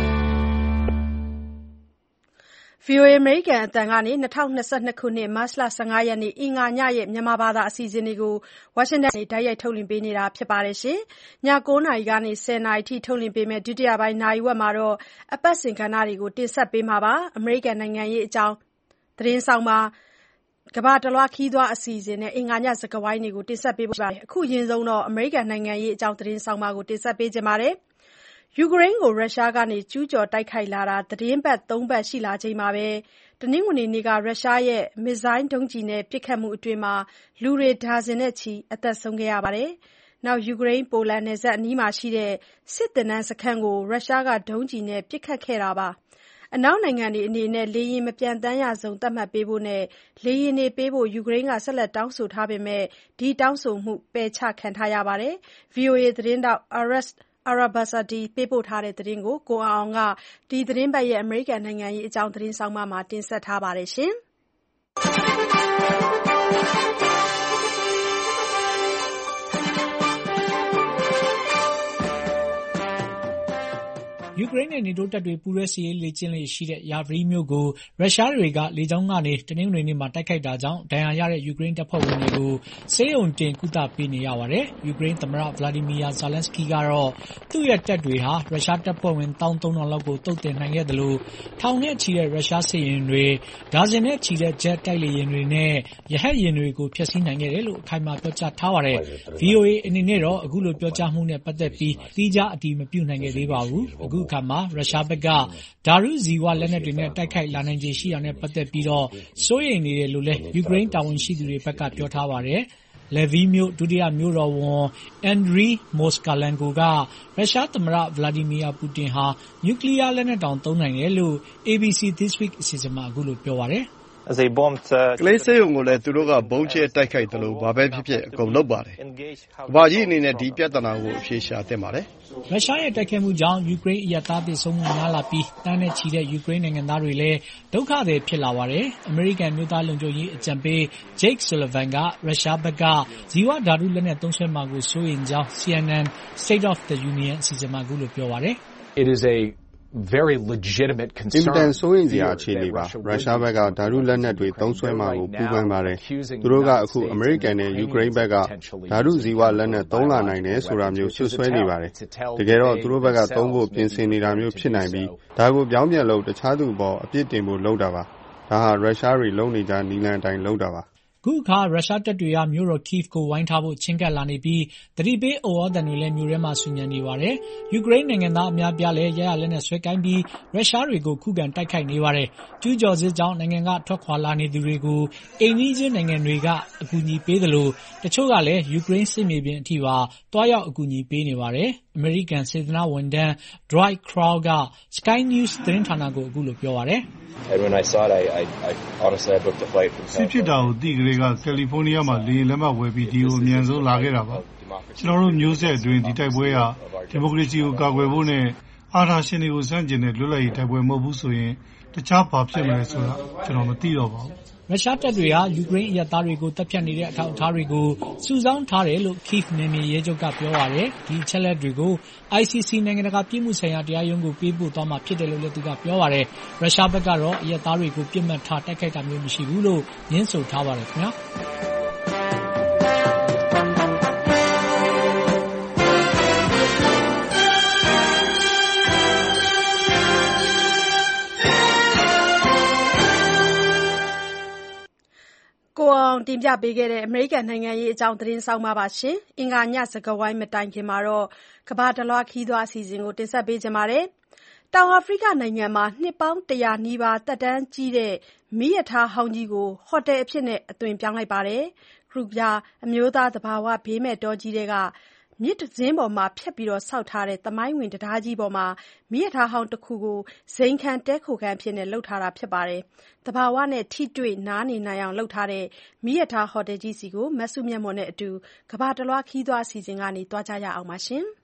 ဗွီအိုအေ အမေရိကန်အသံကနေ ၂၀၂၂ ခုနှစ် မတ်လ ၁၅ ရက်နေ့ အင်္ဂါညရဲ့မြန်မာဘာသာအစီအစဉ်တွေကို ဝါရှင်တန်ဒီစီကနေတိုက်ရိုက်ထုတ်လွှင့်ပေးနေတာဖြစ်ပါတယ်။ ည ၉ နာရီကနေ ၁၀ နာရီအထိထုတ်လွှင့်ပေးမယ့် ဒုတိယပိုင်းနာရီဝက်မှာတော့ အပတ်စဉ်ကဏ္ဍတွေကိုတင်ဆက်ပေးမှာပါ။ အမေရိကန်နိုင်ငံရေးအကြောင်းသတင်းဆောင်းပါး၊ ကမ္ဘာတလွှားခရီးသွားအစီအစဉ်နဲ့ အင်္ဂါညစကားဝိုင်းတွေကိုတင်ဆက်ပေးမှာပါ။ အခုအရင်ဆုံးအမေရိကန်နိုင်ငံရေးအကြောင်းသတင်းဆောင်းပါးကိုတင်ဆက်ပေးချင်ပါတယ်။ ယူကရိန်းကိုရုရှားကကျူးကျော်တိုက်ခိုက်လာတာသီတင်းပတ် သုံး ပတ်ရှိလာချိန်မှာပဲတနင်္ဂနွေနေ့က ရုရှားရဲ့မစ်ဇိုင်းဒုံးကျည်နဲ့ပစ်ခတ်မှုအတွင်း လူတွေဒါဇင်နဲ့ချီသေဆုံးခဲ့ရပါတယ်။ ယူကရိန်း-ပိုလန်နယ်စပ်အနီးရှိစစ်သင်တန်းစခန်းကို ရုရှားကဒုံးကျည်နဲ့ပစ်ခတ်ခဲ့တာပါ။ အနောက်နိုင်ငံတွေအနေနဲ့ လေယာဉ်မပျံသန်းရဇုန်သတ်မှတ်ပေးဖို့နဲ့ လေယာဉ်တွေပေးဖို့ ယူကရိန်းက ဆက်လက်တောင်းဆိုထားပေမဲ့ ဒီတောင်းဆိုမှုပယ်ချခံထားရပါတယ်။ ဗွီအိုအေသတင်းထောက် Aras Arabasadi ပေးပို့ထားတဲ့သတင်းကို ကိုအောင်အောင်က ဒီသီတင်းပတ်အမေရိကန်နိုင်ငံရေးအကြောင်းသတင်းဆောင်းပါးမှာတင်ဆက်ထားပါတယ်။ယူကရိန်းနဲ့နေတိုးတပ်တွေပူးတွဲစစ်ရေးလေ့ကျင့်လေ့ရှိတဲ့ Yavri မြို့ကိုရုရှားတွေကလေကြောင်းကနေတနင်္ဂနွေနေ့မှာတိုက်ခိုက်တာကြောင့်ဒဏ်ရာရတဲ့ယူကရိန်းတပ်ဖွဲ့ဝင်တွေကိုဆေးရုံတင်ကုသပေးနေရပါတယ်။ ယူကရိန်းသမ္မတ Volodymyr Zelenskyy ကတော့သူ့ရဲ့တပ်တွေဟာရုရှားတပ်ဖွဲ့ဝင် ၁၃,၀၀၀ လောက်ကိုသုတ်သင်နိုင်ခဲ့သလိုထောင်နဲ့ချီတဲ့ရုရှားစစ်ယာဉ်တွေ၊ဒါဇင်နဲ့ချီတဲ့ဂျက်တိုက်လေယာဉ်တွေနဲ့ရဟတ်ယာဉ်တွေကိုဖျက်ဆီးနိုင်ခဲ့တယ်လို့အခိုင်အမာပြောကြားထားပါတယ်။ ဗွီအိုအေအနေနဲ့တော့အခုလိုပြောကြားမှုနဲ့ပတ်သက်ပြီးသီးခြားအတည်မပြုနိုင်ခဲ့သေးပါဘူး။ အခုအခါမှာရုရှားဘက်ကဓာတုဇီဝလက်နက်တွေနဲ့တိုက်ခိုက်လာနိုင်ခြေရှိတာနဲ့ပတ်သက်ပြီးစိုးရိမ်နေတယ်လို့လည်းယူကရိန်းတာဝန်ရှိသူတွေဘက်ကပြောထားပါတယ်။ Lviv မြို့ဒုတိယမြို့တော်ဝန် Andriy Moskalenko ကရုရှားသမ္မတ Vladimir Putin ဟာနျူကလီးယားလက်နက်တောင်သုံးနိုင်တယ်လို့ အေဘီစီ This Week အစီအစဉ်မှာအခုလိုပြောပါတယ်။ "ကလေးဆေးရုံကိုလည်းသူတို့ကဗုံးကြဲတိုက်ခိုက်သလိုဘာပဲဖြစ်ဖြစ်အကုန်လုပ်ပါတယ်။ကမ္ဘာကြီးအနေနဲ့ဒီပြဿနာကိုအဖြေရှာသင့်ပါတယ်။ " ရုရှားရဲ့တိုက်ခိုက်မှုကြောင့်ယူကရိန်းအရပ်သားသေဆုံးမှုများလာပြီးသန်းနဲ့ချီတဲ့ယူကရိန်းနိုင်ငံသားတွေလည်းဒုက္ခသည်ဖြစ်လာပါတယ်။ အမေရိကန်အမျိုးသားလုံခြုံရေးအကြံပေး Jake Sullivan ကရုရှားဘက်ကဇီဝဓာတုလက်နက်သုံးစွဲမှာကိုစိုးရိမ်ကြောင်း စီအန်အန် State of the Union အစီအစဉ်မှာအခုလိုပြောပါတယ်။ "အင်မတန်စိုးရိမ်စရာအခြေအနေပါ။ရုရှားဘက်ကဓာတုလက်နက်တွေသုံးစွဲမှာကိုပူပန်ပါတယ်။သူတို့ကအခုအမေရိကန်နဲ့ယူကရိန်းဘက်ကဓာတုဇီဝလက်နက်သုံးလာနိုင်တယ်ဆိုတာမျိုးစွပ်စွဲနေပါတယ်။တကယ်တော့သူတို့ဘက်ကသုံးဖို့ပြင်ဆင်နေတာမျိုးဖြစ်နိုင်ပြီးဒါကိုပြောင်းပြန်လုပ်တခြားသူအပေါ်အပြစ်တင်ဖို့လုပ်တာပါ။ဒါဟာရုရှားတွေလုပ်နေကျနည်းလမ်းအတိုင်းလုပ်တာပါ။ " အခုအခါရုရှားတပ်တွေဟာမြို့တော် Kyiv ကိုဝိုင်းထားဖို့ချဉ်းကပ်လာနေပြီးသတိပေးဥသြသံတွေလည်းမြို့ထဲမှာဆူညံနေပါတယ်။ ယူကရိန်းနိုင်ငံသားအများအပြားလည်းရရလက်နက်စွဲကိုင်ပြီးရုရှားတွေကိုခုခံတိုက်ခိုက်နေပါတယ်။ကျူးကျော်စစ်ကြောင့်နိုင်ငံကထွက်ခွာလာနေသူတွေကိုအိမ်နီးချင်းနိုင်ငံတွေကအကူအညီပေးသလိုတချို့ကလည်းယူကရိန်းစစ်မြေပြင်အထိပါသွားရောက်အကူအညီပေးနေပါတယ်။ အမေရိကန်စေတနာ့ဝန်ထမ်း Dwight Crow က Sky News သတင်းဌာနကိုအခုလိုပြောပါတယ်။ "စစ်ဖြစ်တာကိုသိကတည်းကကယ်လီဖိုးနီးယားမှာလေယာဉ်လက်မှတ်ဝယ်ပြီးဒီကိုအမြန်ဆုံးလာခဲ့တာပါ။ကျနော်တို့မျိုးဆက်အတွင်းဒီတိုက်ပွဲဟာဒီမိုကရေစီကိုကာကွယ်ဖို့နဲ့အာဏာရှင်တွေကိုဆန့်ကျင်တဲ့လွတ်လပ်ရေးတိုက်ပွဲမဟုတ်ဘူးဆိုရင်တခြားဘာဖြစ်မလဲဆိုတာကျနော်မသိတော့ပါဘူး။ " ရုရှားတပ်တွေဟာယူကရိန်းအရပ်သားတွေကိုတပ်ဖြတ်နေတဲ့အထောက်အထားတွေကိုစုဆောင်းထားတယ်လို့ Kyiv နယ်မြေရဲချုပ်ကပြောပါတယ်။ဒီအချက်အလက်တွေကို အိုင်စီစီ နိုင်ငံတကာပြစ်မှုဆိုင်ရာတရားရုံးကိုပေးပို့သွားမှာဖြစ်တယ်လို့လည်းသူကပြောပါတယ်။ရုရှားဘက်ကတော့အရပ်သားတွေကိုပစ်မှတ်ထားတိုက်ခိုက်တာမျိုးမရှိဘူးလို့ငြင်းဆိုထားပါတယ်ခင်ဗျာ။ "ကိုအောင်တင်ပြပေးခဲ့တဲ့အမေရိကန်နိုင်ငံရေးအကြောင်းသတင်းဆောင်းပါးပါ။အင်္ဂါညစကားဝိုင်းမတိုင်ခင်ကမ္ဘာတလွှားခရီးသွားအစီအစဉ်ကိုတင်ဆက်ပေးချင်ပါတယ်။တောင်အာဖရိကနိုင်ငံမှာနှစ်ပေါင်းတရာနီးပါးသက်တမ်းကြီးတဲ့မီးရထားဟောင်းကြီးကိုဟိုတယ်အဖြစ်အသွင်ပြောင်းလိုက်ပါတယ်။ ကရုဗြားအမျိုးသားသဘာဝဘေးမဲ့တောကြီးထဲကမြစ်တစင်းပေါ်မှာဖြတ်ပြီးဆောက်ထားတဲ့သမိုင်းဝင်တံတားကြီးပေါ်မှာမီးရထားဟောင်းတခုကိုဇိမ်ခံတည်းခိုခန်းအဖြစ်လုပ်ထားတာဖြစ်ပါတယ်။သဘာဝနဲ့ထိတွေ့နားနေနိုင်အောင်လုပ်ထားတဲ့မီးရထားဟိုတယ်ကြီးဆီကိုမစုမြတ်မွန်နဲ့အတူကမ္ဘာတလွှားခရီးသွားအစီအစဉ်ကနေသွားကြရအောင်ပါရှင်။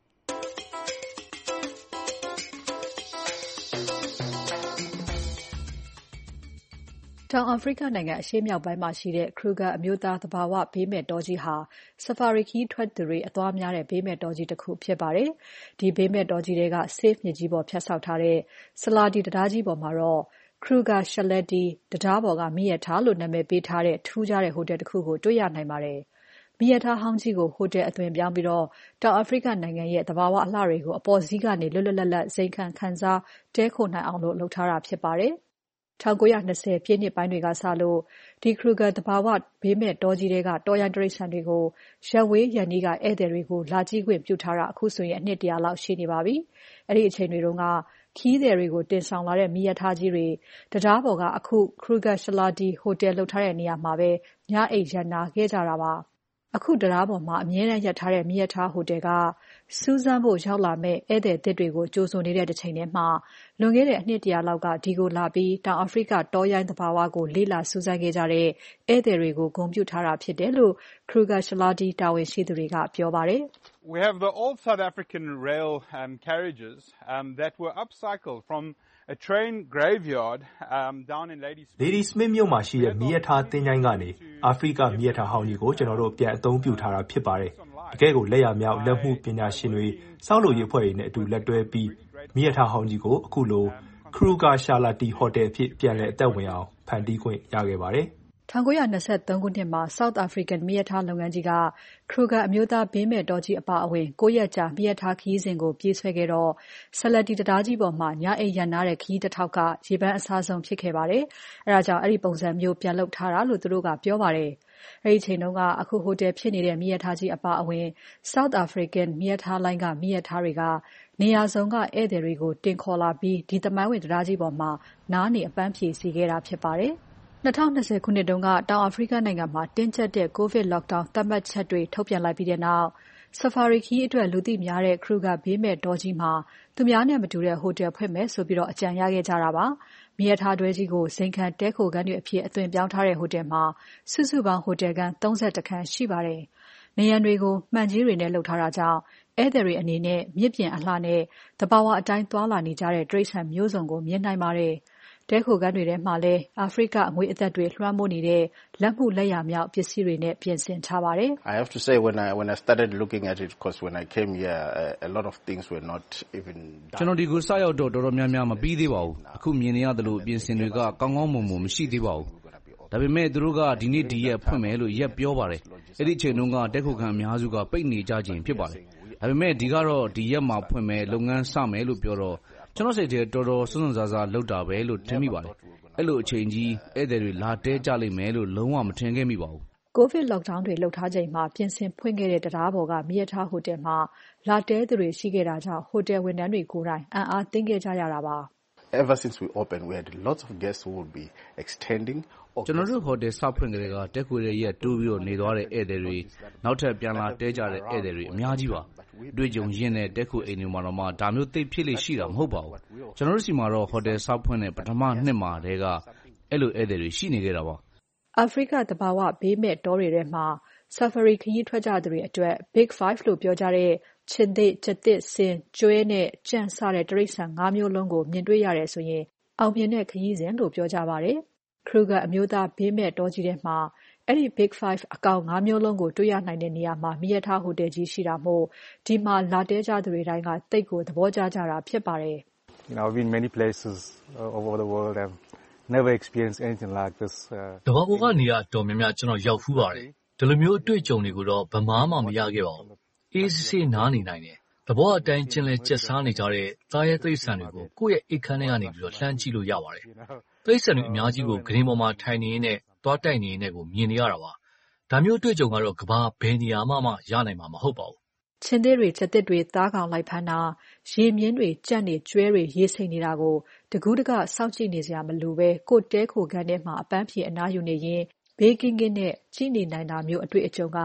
တောင်အာဖရိကနိုင်ငံအရှေ့မြောက်ပိုင်းမှာရှိတဲ့ Kruger အမျိုးသားသဘာဝဘေးမဲ့တောကြီးဟာ Safari ခရီးထွက်သူတွေအသွားများတဲ့ဘေးမဲ့တောကြီးတစ်ခုဖြစ်ပါတယ်။ဒီဘေးမဲ့တောကြီးထဲက Safe မြစ်ကြီးပေါ်ဖြတ်ဆောက်ထားတဲ့ Saladi တံတားကြီးပေါ်မှာတော့ Kruger Shalati တံတားပေါ်ကမီးရထားလို့နာမည်ပေးထားတဲ့ထူးခြားတဲ့ဟိုတယ်တစ်ခုကိုတွေ့ရနိုင်ပါတယ်။မီးရထားဟောင်းကြီးကိုဟိုတယ်အသွင်ပြောင်းပြီးတောင်အာဖရိကနိုင်ငံရဲ့သဘာဝအလှတွေကိုအပေါ်စီးကနေလွတ်လွတ်လပ်လပ်ဇိမ်ခံခံစားတည်းခိုနိုင်အောင်လုပ်ထားတာဖြစ်ပါတယ်။၁၉၂၀ပြည့်နှစ်ပိုင်းတွေကစလို့ဒီ Kruger သဘာဝဘေးမဲ့တောကြီးတွေကတောရိုင်းတိရစ္ဆာန်တွေကိုရပ်ဝေးရပ်နီးကဧည့်သည်တွေကိုလာကြည့်ခွင့်ပြုထားတာအခုဆိုရင်အနှစ်တရာလောက်ရှိနေပါပြီ။အဲ့ဒီအချိန်တွေတုန်းကခရီးသည်တွေကိုတင်ဆောင်လာတဲ့မီးရထားကြီးတွေတံတားပေါ်ကအခု Kruger Shalati ဟိုတယ်လုပ်ထားတဲ့နေရာမှာပဲညအိပ်ရပ်နားခဲ့ကြတာပါ။အခုတံတားပေါ်မှာအမြဲတမ်းရပ်ထားတဲ့မီးရထားဟိုတယ်ကစူးစမ်းဖို့ရောက်လာမဲ့ဧည့်သည်သစ်တွေကိုကြိုဆိုနေတဲ့တစ်ချိန်တည်းမှာလွန်ခဲ့တဲ့အနှစ်တရာလောက်ကဒီကိုလာပြီးတောင်အာဖရိကတောရိုင်းသဘာဝကိုလေ့လာစူးစမ်းခဲ့ကြတဲ့ဧည့်သည်တွေကိုဂုဏ်ပြုထားတာဖြစ်တယ်လို့ Kruger Shalati တာဝန်ရှိသူတွေကပြောပါတယ်။ We have the old South African rail um, carriages um, that were upcycled from a train graveyard um, down in Ladysmith. Ladysmith မြို့မှာရှိတဲ့မီးရထားသင်္ချိုင်းကနေအာဖရိကမီးရထားဟောင်းကြီးကိုကျွန်တော်တို့ပြန်အသုံးပြုထားတာဖြစ်ပါတယ်။တကယ်ကိုလက်ရမြောက်လက်မှုပညာရှင်တွေစောင့်လို့ရေးဖွဲ့တွေနဲ့အတူလက်တွဲပြီးမီးရထားဟောင်းကြီးကိုအခုလို Kruger Shalati ဟိုတယ်အဖြစ်ပြန်လည်အသက်ဝင်အောင်ဖန်တီးခွင့်ရခဲ့ပါတယ်။၁၉၂၃ခုနှစ်မှာ South African မီးရထားလုပ်ငန်းကြီးက Kruger အမျိုးသားဘေးမဲ့တောကြီးအပါအဝင်၉ရက်ကြာမီးရထားခရီးစဉ်ကိုပြေးဆွဲခဲ့တော့ Salati တံတားကြီးပေါ်မှာညအိပ်ရပ်နားတဲ့ခရီးတစ်ထောက်ကရေပန်းအစားဆုံးဖြစ်ခဲ့ပါတယ်။အဲဒါကြောင့်အဲ့ဒီပုံစံမျိုးပြန်လုပ်ထားတာလို့သူတို့ကပြောပါတယ်။အဲ့ဒီချိန်တုန်းကအခုဟိုတယ်ဖြစ်နေတဲ့မီးရထားကြီးအပါအဝင် South African မီးရထားလိုင်းကမီးရထားတွေကနေရာစုံကဧည့်သည်တွေကိုတင်ခေါ်လာပြီးဒီသမိုင်းဝင်တံတားကြီးပေါ်မှာနားနေအပန်းဖြေစီခဲ့တာဖြစ်ပါတယ်။၂၀၂၀ခုနှစ်တုန်းကတောင်အာဖရိကနိုင်ငံမှာတင်းကျပ်တဲ့ COVID lockdown သတ်မှတ်ချက်တွေထုတ်ပြန်လိုက်ပြီးတဲ့နောက် Safari ခရီးအတွက်လူသိများတဲ့ Kruger ဘေးမဲ့တောကြီးမှာသူများနဲ့မတူတဲ့ဟိုတယ်ဖွင့်မယ်ဆိုပြီးအကြံရခဲ့ကြတာပါ။မီးရထားတွဲကြီးကိုဇိမ်ခံတည်းခိုခန်းတွေအဖြစ်အသွင်ပြောင်းထားတဲ့ဟိုတယ်မှာစုစုပေါင်းဟိုတယ်ခန်း၃၁ခန်းရှိပါတယ်။နေရံတွေကိုမှန်ကြီးတွေနဲ့လုပ်ထားတာကြောင့်ဧည့်သည်တွေအနေနဲ့မြစ်ပြင်အလှနဲ့သဘာဝအတိုင်းသွားလာနေကြတဲ့တိရစ္ဆာန်မျိုးစုံကိုမြင်နိုင်ပါတယ်။တည်းခိုခန်းတွေထဲမှာလည်းအာဖရိကအငွေအသက်တွေလွှမ်းမိုးနေတဲ့လက်မှုလက်ရာမြောက်ပစ္စည်းတွေနဲ့ပြင်ဆင်ထားပါတယ်။ I have to say when I when I started looking at it because when I came here a, a lot of things were not even done. ကျွန်တော်ဒီကိုစရောက်တော့တော်တော်များများမပြီးသေးပါဘူး။အခုမြင်နေရတယ်လို့ပြင်ဆင်တွေကကောင်းကောင်းမွန်မွန်မရှိသေးပါဘူး။ဒါပေမဲ့သူတို့ကဒီနေ့ဒီရက်ဖွင့်မယ်လို့ရက်ပြောပါတယ်။အဲ့ဒီအချိန်တုန်းကတည်းခိုခန်းအများစုကပိတ်နေကြခြင်းဖြစ်ပါတယ်။ဒါပေမဲ့ဒီကတော့ဒီရက်မှာဖွင့်မယ်လုပ်ငန်းစမယ်လို့ပြောတော့ကျွန်တော်စိတ်ထဲတော်တော်စွန့်စွန့်စားစားလုပ်တာပဲလို့ထင်မိပါတယ်။အဲ့လိုအချိန်ကြီးဧည့်သည်တွေလာတဲကြလိမ့်မယ်လို့လုံးဝမထင်ခဲ့မိပါဘူး။ COVID lockdown တွေလုပ်ထားချိန်မှာပြင်ဆင်ဖွင့်ခဲ့တဲ့တရားပေါ်ကမီးရထားဟိုတယ်မှာလာတဲသူတွေရှိခဲ့တာကြောင့်ဟိုတယ်ဝန်ထမ်းတွေကိုယ်တိုင်အံ့အားသင့်ခဲ့ကြရတာပါ။ Ever since we opened we had lots of guests who would be extending ကျွန်တော်တို့ဟိုတယ်စဖွင့်ကြတဲ့ကတက်ခွေတဲ့ရက်တိုးပြီးတော့နေသွားတဲ့ဧည့်သည်တွေနောက်ထပ်ပြန်လာတဲကြတဲ့ဧည့်သည်တွေအများကြီးပါတွေ့ကြုံရင်းတဲ့တက်ခွေအိမ်တွေမှာတော့မှဒါမျိုးသိဖြစ်လို့ရှိတာမဟုတ်ပါဘူးကျွန်တော်တို့စီမှာတော့ဟိုတယ်စဖွင့်တဲ့ပထမနှစ်မှာတည်းကအဲ့လိုဧည့်သည်တွေရှိနေကြတာပါအာဖရိကသဘာဝဘေးမဲ့တောတွေထဲမှာ Safari ခရီးထွက်ကြသူတွေအတွက် Big Five လို့ပြောကြတဲ့ခြင်သစ်၊ကြက်သစ်၊ဆင်၊ကျွဲနဲ့ကြံ့စတဲ့တိရစ္ဆာန်၅မျိုးလုံးကိုမြင်တွေ့ရတယ်ဆိုရင်အောင်မြင်တဲ့ခရီးစဉ်လို့ပြောကြပါတယ်။ Kruger အမျိုးသားဘေးမဲ့တောကြီးထဲမှာအဲ့ဒီ Big Five အကောင်၅မျိုးလုံးကိုတွေ့ရနိုင်တဲ့နေရာမှာမီးရထားဟိုတယ်ကြီးရှိတာမို့ဒီမှာလာတဲကြသူတွေတိုင်းကသိပ်ကိုသဘောကျကြတာဖြစ်ပါတယ်။ You know, I've been many places uh, over the world and never experienced anything like this. ကမ္ဘာပေါ်ကနေရတော်များများကျွန်တော်ရောက်ဖူးပါတယ်။ဒီလိုမျိုးအတွေ့အကြုံတွေကိုတော့ဗမာမှမရခဲ့ပါဘူး။အေးစစ်စစ်နားနေနိုင်တယ်။သဘောအတိုင်းကျင်လည်ကျက်စားနေကြတဲ့သားရဲတိရစ္ဆာန်တွေကိုကိုယ့်ရဲ့အိတ်ခမ်းထဲကနေပြီးတော့လှမ်းကြည့်လို့ရပါတယ်။တိရစ္ဆာန်တွေအများကြီးကိုဂရင်ပေါ်မှာထိုင်နေရင်းနဲ့သွားတိုက်နေရင်းနဲ့ကိုမြင်နေရတာပါ။ဒါမျိုးအတွေ့အကြုံကတော့ကမ္ဘာဘယ်နေရာမှမှရနိုင်မှာမဟုတ်ပါဘူး။ခြင်သစ်တွေ၊ကြက်သစ်တွေသားကောင်လိုက်ဖမ်းတာရေမြင်းတွေကြက်တွေကျွဲတွေရေစိမ့်နေတာကိုတကူးတကစောင့်ကြည့်နေစရာမလိုပဲကိုတဲခိုခန်းထဲမှာအပန်းဖြေအနားယူနေရင်ဘေးကင်းကင်းနဲ့ကြည့်နေနိုင်တာမျိုးအတွေ့အကြုံက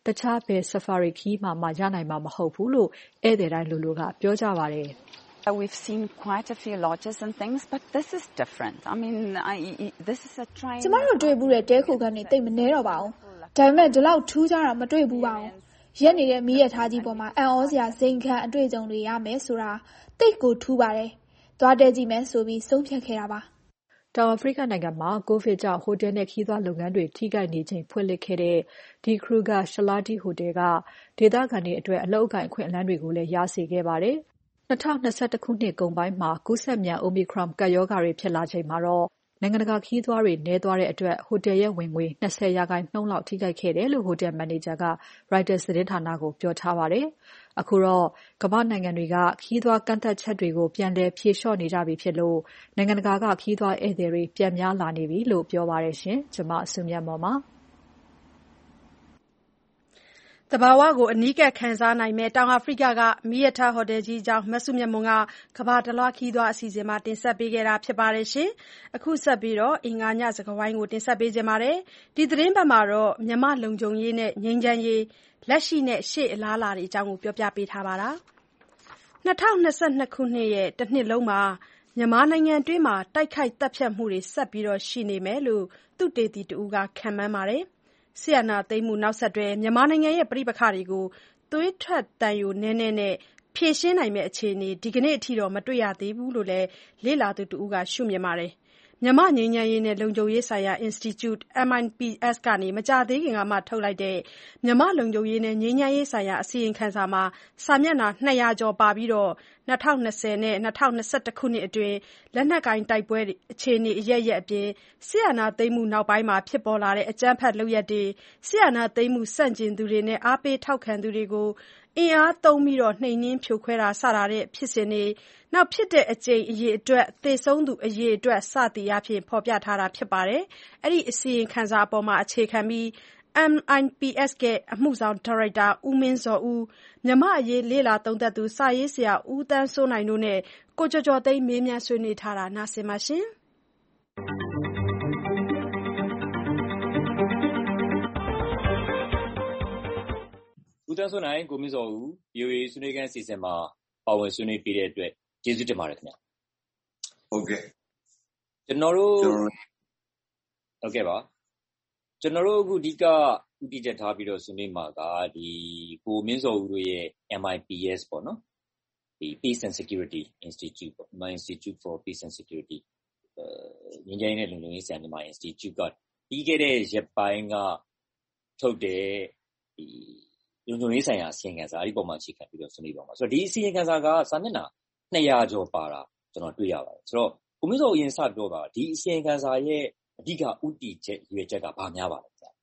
တခြားဘယ် Safari ခရီးမှာမှရနိုင်မှာမဟုတ်ဘူးလို့ဧည့်သည်တိုင်းလိုလိုကပြောကြပါတယ်။ We've seen quite a few lodges and things, but this is different. I mean, I, this is a train. ကျမတို့တွေ့ဘူးတဲ့တဲခိုခန်းတွေတိတ်မနေတော့ပါဘူး။ဒါပေမဲ့ဒီလောက်ထူးခြားတာမတွေ့ဘူးပါဘူး။ရက်နေတဲ့မီးရထားကြီးပေါ်မှာအံ့ဩစရာစိန်ခံအတွေ့အကြုံတွေရမယ်ဆိုတာတိတ်ကိုထူးပါတယ်။သွားတဲကြည့်မယ်ဆိုပြီးဆုံးဖြတ်ခဲ့တာပါ။တောင်အာဖရိကနိုင်ငံမှာကိုဗစ်ကြောင့်ဟိုတယ်နဲ့ခရီးသွားလုပ်ငန်းတွေထိခိုက်နေချိန်ဖွင့်လှစ်ခဲ့တဲ့ဒီ Kruger Shalati Hotel ကဒေသခံတွေအတွက်အလုပ်အကိုင်အခွင့်အလမ်းတွေကိုလည်းရစေခဲ့ပါတယ်။၂၀၂၁ ခုနှစ်ကုန်ပိုင်းမှာကူးစက်မြန် Omicron ကပ်ရောဂါတွေဖြစ်လာချိန်မှာတော့နိုင်ငံတကာခရီးသွားတွေနည်းသွားတဲ့အတွက်ဟိုတယ်ရဲ့ဝင်ငွေ၂၀ရာခိုင်နှုန်းလောက်ထိခိုက်ခဲ့တယ်လို့ဟိုတယ်မန်နေဂျာက Reuters သတင်းဌာနကိုပြောထားပါတယ်။အခုတော့ကမ္ဘာ့နိုင်ငံတွေကခရီးသွားကန့်သတ်ချက်တွေကိုပြန်လည်ဖြေလျှော့နေကြပြီဖြစ်လို့နိုင်ငံတကာကခရီးသွားဧည့်သည်တွေပြန်များလာနေပြီလို့ပြောပါတယ်ရှင်။ကျွန်မစုမြတ်မော်ပါ။သဘာဝကိုအနီးကပ်ခံစားနိုင်မဲ့တောင်အာဖရိကကမီးရထားဟိုတယ်ကြီးအကြောင်းမစုမြတ်မွန်ကကမ္ဘာတလွှားခရီးသွားအစီအစဉ်မှာတင်ဆက်ပေးခဲ့တာဖြစ်ပါတယ်ရှင်။အခုဆက်ပြီးတော့အင်္ဂါညစကားဝိုင်းကိုတင်ဆက်ပေးခြင်းပါတယ်။ဒီသတင်းပတ်မှာတော့မြန်မာလုံခြုံရေးနဲ့ငြိမ်းချမ်းရေးလက်ရှိနဲ့ရှေ့အလားအလာတွေအကြောင်းကိုပြောပြပေးထားပါတာ။၂၀၂၂ ခုနှစ်ရဲ့တစ်နှစ်လုံးမှာမြန်မာနိုင်ငံတွင်းမှာတိုက်ခိုက်တပ်ဖြတ်မှုတွေဆက်ပြီးတော့ရှိနေမယ်လို့သုတေသီတဦးကခန့်မှန်းပါတယ်။စစ်အာဏာသိမ်းမှုနောက်ဆက်တွဲမြန်မာနိုင်ငံရဲ့ပဋိပက္ခတွေကိုသွေးထွက်သံယိုနည်းနည်းနဲ့ဖြေရှင်းနိုင်မယ့်အခြေအနေဒီကနေ့အထိတော့မတွေ့ရသေးဘူးလို့လည်းလေ့လာသူတဦးကရှုမြင်ပါတယ်။မြန်မာ့ငြိမ်းချမ်းရေးနဲ့လုံခြုံရေးဆိုင်ရာ Institute အမ် အို ပီ အက်စ် ကနေမကြာသေးခင်ကမှထုတ်လိုက်တဲ့မြန်မာ့လုံခြုံရေးနဲ့ငြိမ်းချမ်းရေးဆိုင်ရာအစီရင်ခံစာမှာစာမျက်နှာ၂၀၀ကျော်ပါပြီးတော့၂၀၂၀နဲ့၂၀၂၁ခုနှစ်အတွင်းလက်နက်ကိုင်တိုက်ပွဲအခြေအနေအရပ်ရပ်အပြင်စစ်အာဏာသိမ်းမှုနောက်ပိုင်းမှာဖြစ်ပေါ်လာတဲ့အကြမ်းဖက်လုပ်ရပ်တွေစစ်အာဏာသိမ်းမှုဆန့်ကျင်သူတွေနဲ့အားပေးထောက်ခံသူတွေကိုအင်အားသုံးပြီးနှိမ်နင်းဖြိုခွဲတာစတာတဲ့ဖြစ်စဉ်တွေနောက်ဖြစ်တဲ့အကြိမ်အရေအတွက်သေဆုံးသူအရေအတွက်စသည်အားဖြင့်ဖော်ပြထားတာဖြစ်ပါတယ်။အဲ့ဒီအစီရင်ခံစာအပေါ်မှာအခြေခံပြီး အမ် အို ပီ အက်စ် ရဲ့အမှုဆောင်ဒါရိုက်တာဦးမင်းဇော်ဦးမြန်မာ့အရေးလေ့လာသုံးသပ်သူစာရေးဆရာဦးသန်းစိုးနိုင်တို့နဲ့ကိုကျော်ကျော်သိန်းမေးမြန်းဆွေးနွေးထားတာနားဆင်ပါရှင်။ဦးသန်းစိုးနိုင်ကိုမင်းဇော်ဦး ဗွီအိုအေဆွေးနွေးခန်းအစီအစဉ်မှာပါဝင်ဆွေးနွေးပေးတဲ့အတွက်ကျေးဇူးတင်ပါတယ်ခင်ဗျာ။ဟုတ်ကဲ့ကျွန်တော်တို့ဟုတ်ကဲ့ပါကျွန်တော်တို့အခုအဓိကဥတီချက်ထားပြီးတော့ဆွေးနွေးမှာကဒီကိုမင်းဇော်ဦးတို့ရဲ့ အမ် အို ပီ အက်စ် ပေါ့နော်ဒီ Peace and Security Institute ပေါ့ Myanmar Institute for Peace and Security ငြိမ်းချမ်းရေးနဲ့လုံခြုံရေးဆိုင်ရာမြန်မာ Institute ကပြီးခဲ့တဲ့ရက်ပိုင်းကထုတ်တဲ့ဒီလုံခြုံရေးဆိုင်ရာအစီရင်ခံစာအဲ့ဒီပုံမှာအခြေခံပြီးတော့ဆွေးနွေးပါမှာဆိုတော့ဒီအစီရင်ခံစာကစာမျက်နှာ၂၀၀ကျော်ပါတာကျွန်တော်တွေ့ရပါတယ်ဆိုတော့ကိုမင်းစောအရင်စပြောတာဒီအစီရင်ခံစာရဲ့အဓိကဥတီချက်ရွေချက်ကဘာများပါလဲဗျာ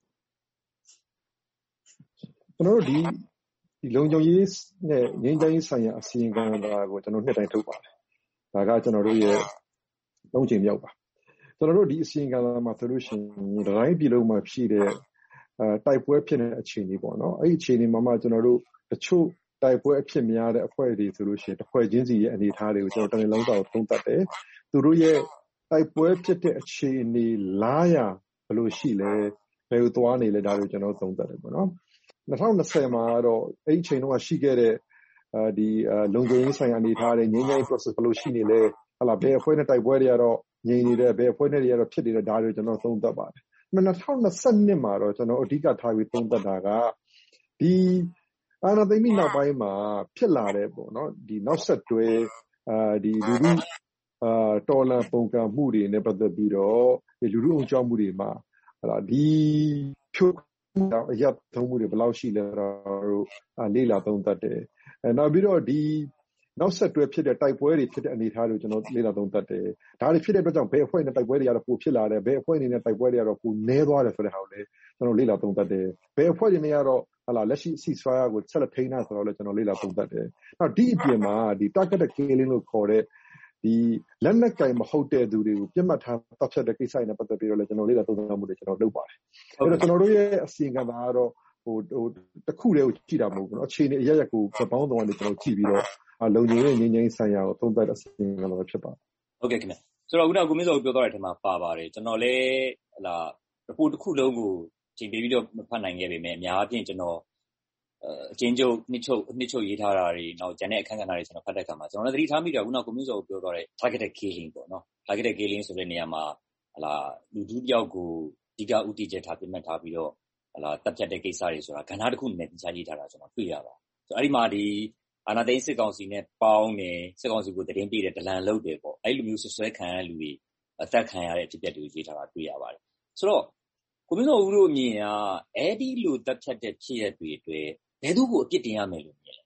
ကျွန်တော်တို့ဒီဒီလုံခြုံရေးနဲ့ငြိမ်းချမ်းရေးဆိုင်ရာအစီရင်ခံစာကိုကျွန်တော်နှစ်တိုင်းထုတ်ပါတယ်ဒါကကျွန်တော်တို့ရဲ့သုံးချိန်မြောက်ပါကျွန်တော်တို့ဒီအစီရင်ခံစာမှာဆိုလို့ရှိရင်တိုင်းပြည်လုံးမှာဖြစ်တဲ့အဲတိုက်ပွဲဖြစ်တဲ့အခြေအနေပေါ့နော်အဲ့ဒီအခြေအနေမှာမှကျွန်တော်တို့တချို့တိုက်ပွဲအဖြစ်များတဲ့အဖွဲ့တွေဆိုလို့ရှိရင်တစ်ဖွဲ့ချင်းစီရဲ့အနေအထားတွေကိုကျွန်တော်တနေ့လုံးတော့သုံးသပ်တယ်သူတို့ရဲ့တိုက်ပွဲဖြစ်တဲ့အခြေအနေလားရဘယ်လိုရှိလဲဘယ်လိုသွားနေလဲဒါတွေကိုကျွန်တော်သုံးသပ်တယ်ပေါ့နော်၂၀၂၀မှာတော့အဲ့ဒီအချိန်တုန်းကရှိခဲ့တဲ့အဲဒီလုံခြုံရေးဆိုင်ရာအနေအထားတွေငြိမ်းချမ်းရေး process ဘယ်လိုရှိနေလဲဟလာဘယ်အဖွဲ့နဲ့တိုက်ပွဲတွေကတော့ငြိမ်နေတယ်ဘယ်အဖွဲ့နဲ့တွေကတော့ဖြစ်နေတယ်ဒါတွေကိုကျွန်တော်သုံးသပ်ပါတယ်၂၀၂၂မှာတော့ကျွန်တော်အဓိကထားပြီးသုံးသပ်တာကဒီအာဏာသိမ်းပြီးနောက်ပိုင်းမှာဖြစ်လာတဲ့ပေါ့နော်ဒီနောက်ဆက်တွဲအာဒီလူလူအာတော်လန်ပုံကံမှုတွေနဲ့ပတ်သက်ပြီးတော့ဒီလူလူအောင်ကြောက်မှုတွေမှာဟလာဒီဖြိုးအရပ်သုံးမှုတွေဘယ်လောက်ရှိလဲတော့လေ့လာသုံးသပ်တယ်အဲနောက်ပြီးတော့ဒီနောက်ဆက်တွဲဖြစ်တဲ့တိုက်ပွဲတွေဖြစ်တဲ့အနေအထားတွေကိုကျွန်တော်လေ့လာသုံးသပ်တယ်ဒါတွေဖြစ်တဲ့အတွက်ကြောင့်ဘယ်အဖွဲ့နဲ့တိုက်ပွဲတွေကတော့ပိုဖြစ်လာတယ်ဘယ်အဖွဲ့အနေနဲ့တိုက်ပွဲတွေကတော့ပိုနည်းသွားတယ်ဆိုတဲ့ဟာကိုလည်းကျွန်တော်လေ့လာသုံးသပ်တယ်ဘယ်အဖွဲ့တွေနဲ့ကတော့ဟလာလက်ရှိ ceasefire ကိုဆက်လက်ထိန်းထားဆိုတော့လည်းကျွန်တော်လေ့လာသုံးသပ်တယ်နောက်ဒီအပြင်မှာဒီ targeted killing လို့ခေါ်တဲ့ဒီလက်နက်ကင်မဟုတ်တဲ့သူတွေကိုပြစ်မှတ်ထားတပ်ဖြတ်တဲ့ကိစ္စတွေနဲ့ပတ်သက်ပြီးတော့လည်းကျွန်တော်လေ့လာသုံးသပ်မှုတွေကျွန်တော်လုပ်ပါတယ်အဲ့တော့ကျွန်တော်တို့ရဲ့အစီအစဉ်ကကတော့ဟိုဟိုတစ်ခုတည်းကိုကြည့်တာမဟုတ်ဘူးเนาะအခြေအနေအရရက်ကိုပေါင်းတော့လည်းကျွန်တော်ကြည့်ပြီးတော့လုံခြုံရေးငြိမ်းချမ်းဆိုင်ရာကိုသုံးသပ်တဲ့အစီအစဉ်ကတော့ဖြစ်ပါတယ်ဟုတ်ကဲ့ခင်ဗျဆိုတော့ခုနကကိုမင်းစောပြောသွားတဲ့အထက်မှာပါပါတယ်ကျွန်တော်လည်းဟလာ report တစ်ခုလုံးကိုချိန်ပေးပြီးတော့မဖတ်နိုင်ခဲ့ပေမဲ့အများအပြားကျွန်တော်အချင်းချုပ်နှစ်ချုပ်နှစ်ချုပ်ရေးထားတာတွေနောက်ကျန်တဲ့အခန်းကဏ္ဍတွေကျွန်တော်ဖတ်တဲ့အခါမှာကျွန်တော်လည်းသတိထားမိတယ်ခုနကကိုမျိုးစောပြောသွားတဲ့ targeted killing ပေါ့နော် targeted killing ဆိုတဲ့နေရာမှာဟလာလူဒုတယောက်ကိုဒီကဥတီချက်ထားပြမှတ်ထားပြီးတော့ဟလာတပ်ဖြတ်တဲ့ကိစ္စတွေဆိုတာကဏ္ဍတစ်ခုနဲ့တင်ချရေးထားတာကျွန်တော်တွေ့ရပါဆိုအဲ့ဒီမှာဒီအာဏာသိမ်းစစ်ကောင်စီနဲ့ပေါင်းနေစစ်ကောင်စီကိုတရင်ပြတဲ့ဒလန်လုပ်တယ်ပေါ့အဲ့လိုမျိုးဆွဆွဲခံရလူတွေအသက်ခံရတဲ့အဖြစ်အပျက်တွေကိုရေးထားတာတွေ့ရပါတယ်ဆိုတော့ကိုမျိုးစောဦးတို့အမြင်ကအဲ့ဒီလိုတပ်ဖြတ်တဲ့ဖြစ်ရတွေအတွက်ဘယ်သူကိုအပြစ်တင်ရမယ်လို့မြင်လဲ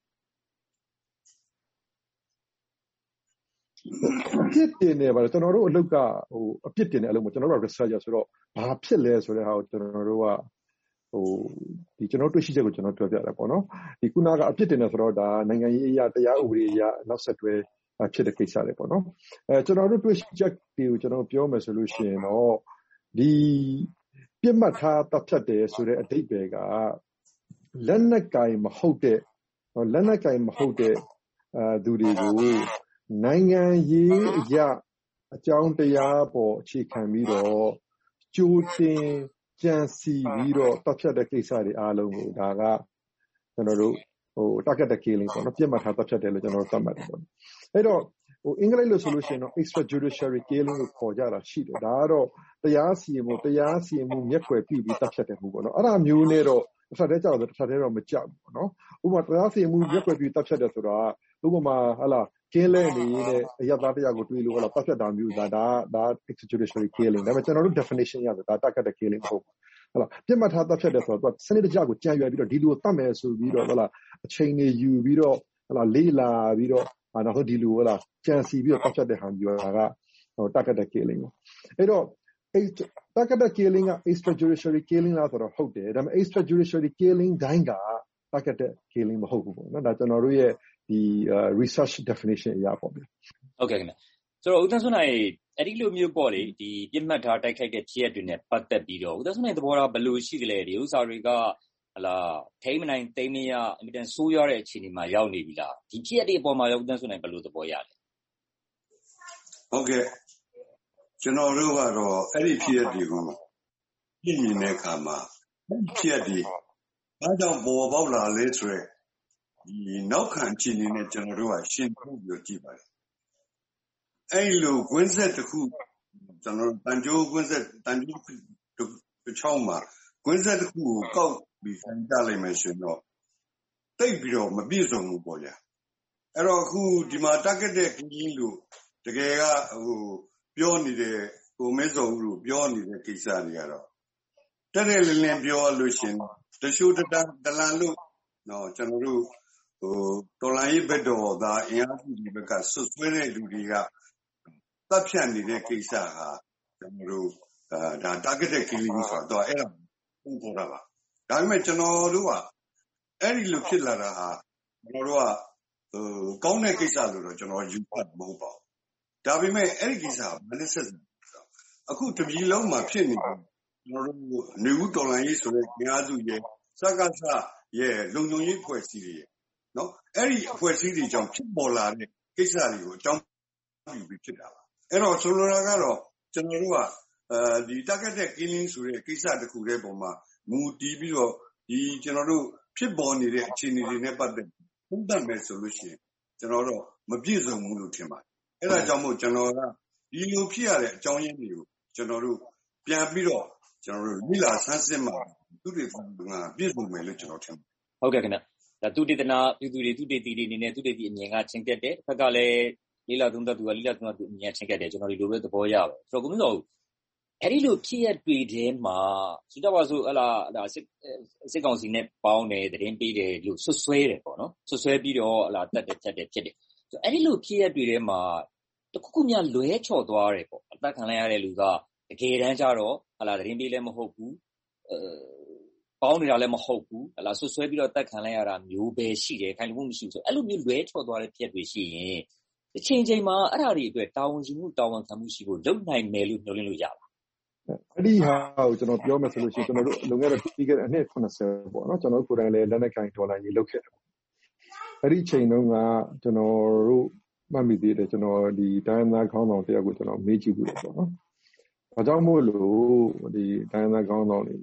အပြစ်တင်နေပါတယ်ကျွန်တော်တို့အလုပ်ကဟိုအပြစ်တင်တဲ့အလုပ်ကိုကျွန်တော်တို့ researcher ဆိုတော့ဘာဖြစ်လဲဆိုတဲ့ဟာကိုကျွန်တော်တို့ကဟိုဒီကျွန်တော်တွေ့ရှိချက်ကိုကျွန်တော်ပြောပြတယ်ပေါ့နော်ဒီခုနကအပြစ်တင်နေဆိုတော့ဒါနိုင်ငံရေးအရာတရားဥပဒေအရာနောက်ဆက်တွဲဖြစ်တဲ့ကိစ္စတွေပေါ့နော်အဲကျွန်တော်တို့တွေ့ရှိချက်တွေကိုကျွန်တော်ပြောမယ်ဆိုလို့ရှိရင်တော့ဒီပြစ်မှတ်ထားတပ်ဖြတ်တယ်ဆိုတဲ့အဓိပ္ပာယ်ကလက်နက်ကင်မဟုတ်တဲ့လက်နက်ကင်မဟုတ်တဲ့အဲသူတွေကိုနိုင်ငံရေးအရာအကြောင်းတရားပေါ်အခြေခံပြီးတော့ကြိုတင်ကြံစီပြီးတော့တပ်ဖြတ်တဲ့ကိစ္စတွေအားလုံးကိုဒါကကျွန်တော်တို့ဟို targeted killing ပေါ့နော်ပြစ်မှတ်ထားတပ်ဖြတ်တယ်လို့ကျွန်တော်တို့သတ်မှတ်တယ်ပေါ့အဲ့တော့ဟိုအင်္ဂလိပ်လို့ဆိုလို့ရှိရင်တော့ extrajudiciary killing လို့ခေါ်ကြတာရှိတယ်ဒါကတော့တရားစီရင်မှုတရားစီရင်မှုမျက်ကွယ်ပြုပြီးတပ်ဖြတ်တယ်မှုပေါ့နော်အဲ့ဒါမျိုးနဲ့တော့တစ်ခါတည်းကြောက်တယ်တစ်ခါတည်းတော့မကြောက်ဘူးပေါ့နော်ဥပမာတရားစီရင်မှုမျက်ကွယ်ပြုတပ်ဖြတ်တယ်ဆိုတော့ဥပမာဟာလာကင်းလဲနေတဲ့အရသားတရားကိုတွေးလို့ဟာလာတပ်ဖြတ်တာမျိုးဒါဒါဒါ extrajudiciary killing ဒါပေမဲ့ကျွန်တော်တို့ definition ရတယ်ဒါ targeted killing မဟုတ်ဘူးဟလာပြစ်မှတ်ထားတပ်ဖြတ်တယ်ဆိုတော့စနစ်တကျကိုကြံရွယ်ပြီးတော့ဒီလိုတတ်မယ်ဆိုပြီးတော့ဟလာအချိန်တွေယူပြီးတော့ဟလာလေးလာပြီးတော့အာနောက်ဆုံးဒီလိုဟလာကြံစီပြီးတော့တပ်ဖြတ်တဲ့ဟာမျိုးကဟို targeted killing အဲ့တော့ targeted killing က extrajudiciary killing လားဆိုတော့ဟုတ်တယ်ဒါပေမဲ့ extrajudiciary killing တိုင်းက targeted killing မဟုတ်ဘူးပေါ့နော်ဒါကျွန်တော်တို့ရဲ့ဒီ research definition အရာပေါ့ဗျဟုတ်ကဲ့ခင်ဗျဆိုတော့ဦးသန်းစွန်းနိုင်အဲ့ဒီလိုမျိုးပေါ့လေဒီပြစ်မှတ်ထားတိုက်ခိုက်တဲ့ဖြစ်ရပ်တွေနဲ့ပတ်သက်ပြီးတော့ဦးသန်းစွန်းနိုင်သဘောထားဘယ်လိုရှိကြလဲဒီဥစ္စာတွေကဟလာထိမနိုင်သိမရအမြဲတမ်းဆိုးရတဲ့အခြေအနေမှာရောက်နေပြီလားဒီဖြစ်ရပ်တွေအပေါ်မှာရောဦးသန်းစွန်းနိုင်ဘယ်လိုသဘောရလဲဟုတ်ကဲ့ကျွန်တော်တို့ကတော့အဲ့ဒီဖြစ်ရပ်တွေကိုပြင်မြင်တဲ့အခါမှာဖြစ်ရပ်တွေဘာကြောင့်ပေါ်ပေါက်လာလဲဆိုရယ်ဒီနောက်ခံအခြေအနေနဲ့ကျွန်တော်တို့ကရှင်းပြပြီးကြည့်ပါတယ်အဲ့လိုကွင်းဆက်တစ်ခုကျွန်တော်တန်ကြိုးကွင်းဆက်တန်ကြိုးတစ်ချောင်းမှာကွင်းဆက်တစ်ခုကိုကောက်ပြီးဆန်းကြလိုက်မယ်ဆိုတော့တိတ်ပြီးတော့မပြည့်စုံဘူးပေါ့ဗျာအဲ့တော့အခုဒီမှာ targeted killing လို့တကယ်ကဟိုပြောနေတဲ့ကိုမဲစောဦးလို့ပြောနေတဲ့ကိစ္စတွေကတော့တက်တဲ့လင်းလင်းပြောလို့ရှင်တချို့တတလန်လို့နော်ကျွန်တော်တို့ဟိုတော်လိုင်းဘက်တော်သာအင်အားစုတွေဘက်ကဆွဆွဲတဲ့လူတွေကတပ်ဖြတ်နေတဲ့ကိစ္စဟာကျွန်တော်တို့ဒါ targeted killing ဆိုတော့အဲ့ဒါပုံပေါ်တာပါဒါပေမဲ့ကျွန်တော်တို့ကအဲ့ဒီလိုဖြစ်လာတာဟာကျွန်တော်တို့ကဟိုကောင်းတဲ့ကိစ္စလို့တော့ကျွန်တော်ယူဖတ်မဟုတ်ပါဘူးဒါပေမဲ့အဲ့ဒီကိစ္စကမနစ်ဆက်အခုတပြည်လုံးမှာဖြစ်နေတယ်ကျွန်တော်တို့နေဦးတော်လိုင်းရေးဆိုတဲ့အင်အားစုရဲ့စကားစရဲ့လုံခြုံရေးဖွဲ့စည်းတွေနော်အဲ့ဒီအဖွဲ့အစည်းတွေကြောင့်ဖြစ်ပေါ်လာတဲ့ကိစ္စတွေကိုအကြောင်းပြုပြီးဖြစ်တာပါအဲ့တော့ဆိုလိုတာကတော့ကျွန်တော်တို့ကအဲဒီ targeted killing ဆိုတဲ့ကိစ္စတစ်ခုတည်းပေါ်မှာမူတည်ပြီးတော့ဒီကျွန်တော်တို့ဖြစ်ပေါ်နေတဲ့အခြေအနေတွေနဲ့ပတ်သက်ပုံသတ်မယ်ဆိုလို့ရှိရင်ကျွန်တော်တို့မပြည့်စုံဘူးလို့ထင်ပါတယ်အဲ့ဒါကြောင့်မို့ကျွန်တော်ကဒီလိုဖြစ်ရတဲ့အကြောင်းရင်းတွေကိုကျွန်တော်တို့ပြန်ပြီးတော့ကျွန်တော်တို့မိလာဆန်းစစ်မှာသူတွေပုံကပြည့်စုံမယ်လို့ကျွန်တော်ထင်ပါတယ်ဟုတ်ကဲ့ခင်ဗျဒါသူတေသနာပြည်သူတွေသူတေတီတွေအနေနဲ့သူတေတီအမြင်ကချင်းကက်တယ်တစ်ဖက်ကလည်းလေးလာသုံးသပ်သူကလေးလာသုံးသပ်သူအမြင်ချင်းကက်တယ်ကျွန်တော်ဒီလိုပဲသဘောရပါဆိုတော့ကိုမင်းတို့အဲ့ဒီလိုဖြစ်ရတွေထဲမှာဆိုတော့ပါဆိုဟလာဟလာစစ်စစ်ကောင်စီနဲ့ပေါင်းတယ်တရင်ပေးတယ်လို့ဆွဆွဲတယ်ပေါ့နော်ဆွဆွဲပြီးတော့ဟလာတက်တက်ချက်တယ်ဖြစ်တယ်ဆိုအဲ့ဒီလိုဖြစ်ရတွေထဲမှာတခုခုများလွဲချော်သွားတယ်ပေါ့အသက်ခံလိုက်ရတဲ့လူကတကယ်တမ်းကျတော့ဟလာတရင်ပေးလည်းမဟုတ်ဘူးအဲပေါင်းနေတာလည်းမဟုတ်ဘူးဟလာဆွဆွဲပြီးတော့တက်ခံလိုက်ရတာမျိုးပဲရှိတယ်ခိုင်လို့မရှိဘူးဆိုအဲ့လိုမျိုးလွဲချော်သွားတဲ့ဖြစ်တွေရှိရင်အချိန်ချိန်မှာအဲ့ဒါတွေအတွက်တာဝန်ယူမှုတာဝန်ခံမှုရှိဖို့လုပ်နိုင်မယ်လို့ညွှန်လင်းလို့ရပါအဲ့ဒီဟာကိုကျွန်တော်ပြောမယ်ဆိုလို့ရှိရင်ကျွန်တော်တို့လုံခဲ့တဲ့ပြီးခဲ့တဲ့အနှစ်ခုနှစ်ဆယ်ပေါ့နော်ကျွန်တော်တို့ကိုယ်တိုင်လည်းလက်နက်ကင်ဒေါ်လာကြီးလုပ်ခဲ့တယ်အဲ့ဒီချိန်တုန်းကကျွန်တော်တို့မှတ်မိသေးတယ်ကျွန်တော်ဒီတိုင်းသားခေါင်းဆောင်တယောက်ကိုကျွန်တော်မေးကြည့်ဘူးလေပေါ့နော်။ဘာကြောင့်မို့လို့ဒီတိုင်းသားခေါင်းဆောင်တွေဒီ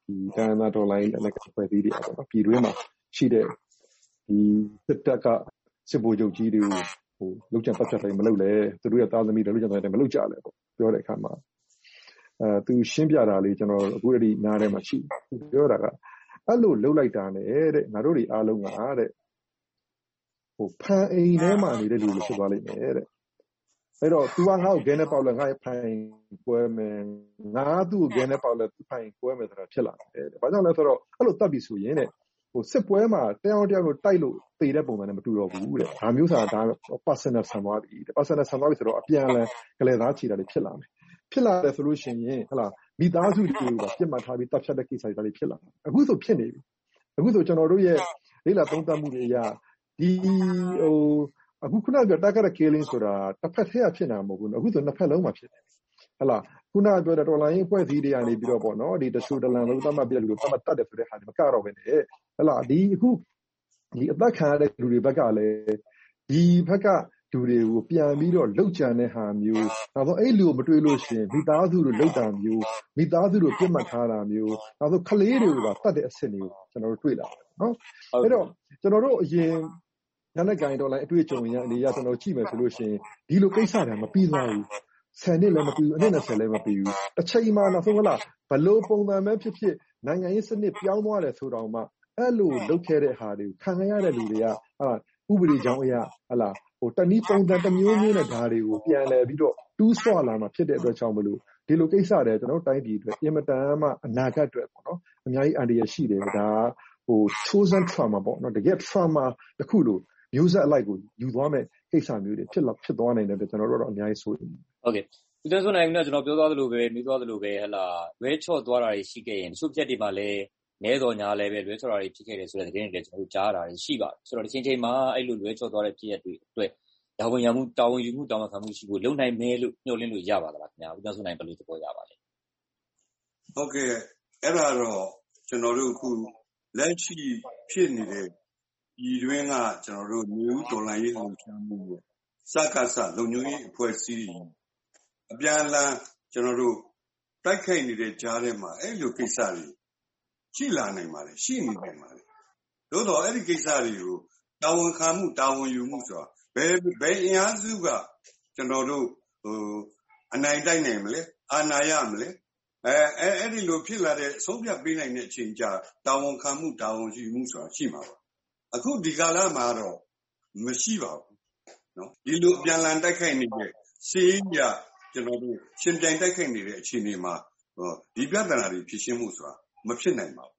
ဒီတန်တာဒေါ်လာရင်းနဲ့ဖွဲ့သေးတယ်ပေါ့နော်ပြည်တွင်းမှာရှိတဲ့ဒီစစ်တပ်ကစစ်ဗိုလ်ချုပ်ကြီးတွေကိုဟိုလုံခြံပတ်သက်တယ်မလုပ်လဲသူတို့ရဲ့သားသမီးတွေလုံခြံပတ်သက်တယ်မလုပ်ကြလဲပေါ့ပြောတဲ့အခါမှာအဲသူရှင်းပြတာလေးကျွန်တော်အခုတည်းနားထဲမှာရှိပြောတာကအဲ့လိုလှုပ်လိုက်တာနဲ့တဲ့ငါတို့တွေအားလုံးကတဲ့ဟိုဖန်အိမ်ထဲမှာနေတဲ့လူတွေဖြစ်သွားလိမ့်မယ်တဲ့အဲ့တော့ तू ကငါ့ကိုဂဲနဲ့ပေါက်လဲငါ့ရဲ့ဖိုင်ကွဲမယ်ငါသူ့ကိုဂဲနဲ့ပေါက်လဲသူ့ဖိုင်ကွဲမယ်ဆိုတာဖြစ်လာတယ်တဲ့ဘာကြောင့်လဲဆိုတော့အဲ့လိုတတ်ပြီဆိုရင်တဲ့ဟိုစစ်ပွဲမှာတယောက်တယောက်ကိုတိုက်လို့တေတဲ့ပုံစံနဲ့မတူတော့ဘူးတဲ့ဒါမျိုးဆိုတာဒါ personal ဆန်သွားပြီတဲ့ personal ဆန်သွားပြီဆိုတော့အပြန်အလှန်ကလေးသားချီတာတွေဖြစ်လာမယ်ဖြစ်လာတယ်ဆိုလို့ရှိရင်ဟလာမိသားစုတွေကပြစ်မှတ်ထားပြီးတပ်ဖြတ်တဲ့ကိစ္စတွေတွေဖြစ်လာအခုဆိုဖြစ်နေပြီအခုဆိုကျွန်တော်တို့ရဲ့လေးလာသုံးသပ်မှုတွေအရဒီဟိုအခုခုနကပြောတာကရ killing ဆိုတာတစ်ဖက်ထဲဖြစ်နေတာမဟုတ်ဘူးအခုဆိုနှစ်ဖက်လုံးမှာဖြစ်နေဟလာခုနကပြောတဲ့တော်လိုင်းအဖွဲ့အစည်းတွေကနေပြီးတော့ပေါ့နော်ဒီတဆူတလန်လို့သတ်မှတ်ပြတဲ့လူကိုသတ်မှတ်တတ်တယ်ဆိုတဲ့ဟာဒီမကတော့ပဲနဲ့ဟလာဒီအခုဒီအသက်ခံရတဲ့လူတွေဘက်ကလည်းဒီဘက်ကလူတွေကိုပြန်ပြီးတော့လှုပ်ကြံတဲ့ဟာမျိုးနောက်ဆုံးအဲ့လူကိုမတွေ့လို့ရှိရင်မိသားစုတို့လှုပ်တာမျိုးမိသားစုတို့ပြစ်မှတ်ထားတာမျိုးနောက်ဆုံးကလေးတွေကိုပါတတ်တဲ့အဆင့်တွေကိုကျွန်တော်တို့တွေ့လာတယ်နော်အဲ့တော့ကျွန်တော်တို့အရင်ညနေကိုင်းတော့လိုက်အတွေ့အကြုံရအနေရကျွန်တော်ကြည့်မယ်ဆိုလို့ရှိရင်ဒီလိုကိစ္စတွေမပြီးသွားဘူးဆယ်နှစ်လည်းမပြီးဘူးအနှစ်၂၀လည်းမပြီးဘူးတစ်ချိန်မှနောက်ဆုံးကလားဘလို့ပုံစံပဲဖြစ်ဖြစ်နိုင်ငံရေးစနစ်ပြောင်းသွားတယ်ဆိုတော့မှအဲ့လိုလုပ်ခဲ့တဲ့ဟာတွေကိုခံရတဲ့လူတွေကဟာဥပဒေကြောင်းအရာဟလာဟိုတနည်းပုံစံတစ်မျိုးမျိုးနဲ့ဓာတ်တွေကိုပြန်လဲပြီးတော့တူးဆွလာမှာဖြစ်တဲ့အတွက်ကြောင့်မလို့ဒီလိုကိစ္စတွေကျွန်တော်တိုင်းပြည်အတွက်အင်မတန်မှအနာဂတ်အတွက်ပေါ့နော်အများကြီးအန္တရာယ်ရှိတယ်ဒါဟို chosen trauma ပေါ့နော်တကယ် trauma တစ်ခုလို့မျိုးဆက်အလိုက်ကိုယူသွားမဲ့ကိစ္စမျိုးတွေဖြစ်လာဖြစ်သွားနိုင်တယ်တဲ့ကျွန်တော်တို့တော့အများကြီးဆိုရင်ဟုတ်ကဲ့ဒီလိုဆိုနိုင်ရင်တော့ကျွန်တော်ပြောသွားသလိုပဲမိသွားသလိုပဲဟလာလွဲချော့သွားတာတွေရှိခဲ့ရင်တချို့ပြက်တွေမှာလည်းနဲတော်ညာလည်းပဲလွဲချော့တာတွေဖြစ်ခဲ့တယ်ဆိုတဲ့သတင်းတွေလည်းကျွန်တော်တို့ကြားတာတွေရှိပါတယ်ဆိုတော့ဒီချိန်ချိန်မှာအဲ့လိုလွဲချော့သွားတဲ့ပြက်တွေအတွက်တာဝန်ရမှုတာဝန်ယူမှုတာဝန်ခံမှုရှိဖို့လုံနိုင်မယ်လို့ညှို့လင်းလို့ရပါသလားခင်ဗျာဦးကျော်စွနိုင်ဘယ်လိုသဘောရပါလဲဟုတ်ကဲ့အဲ့ဒါတော့ကျွန်တော်တို့အခုလက်ရှိဖြစ်နေတဲ့ဒီတွင်းကကျွန်တော်တို့မျိုးတော်လိုင်းရေးလှုပ်ရှားမှုကိုစကားစလုံညုံရေးအဖွဲ့အစည်းအပြန်အလှန်ကျွန်တော်တို့တိုက်ခိုက်နေတဲ့ကြားထဲမှာအဲ့လိုကိစ္စတွေရှိလာနိုင်ပါတယ်ရှိနေနိုင်ပါတယ်သို့တော့အဲ့ဒီကိစ္စတွေကိုတာဝန်ခံမှုတာဝန်ယူမှုဆိုတာဘယ်ဘယ်အင်အားစုကကျွန်တော်တို့ဟိုအနိုင်တိုက်နိုင်မလဲအာဏာရမလဲအဲအဲ့ဒီလိုဖြစ်လာတဲ့အဆုံးဖြတ်ပေးနိုင်တဲ့အချိန်ကြာတာဝန်ခံမှုတာဝန်ယူမှုဆိုတာရှိမှာပါအခုဒီကာလမှာတော့မရှိပါဘူးနော်ဒီလိုအပြန်အလှန်တိုက်ခိုက်နေတဲ့စီးရကျွန်တော်တို့ရှင်ပြိုင်တိုက်ခိုက်နေတဲ့အခြေအနေမှာဒီပြဿနာတွေဖြေရှင်းမှုဆိုတာမဖြစ်နိုင်ပါဘူး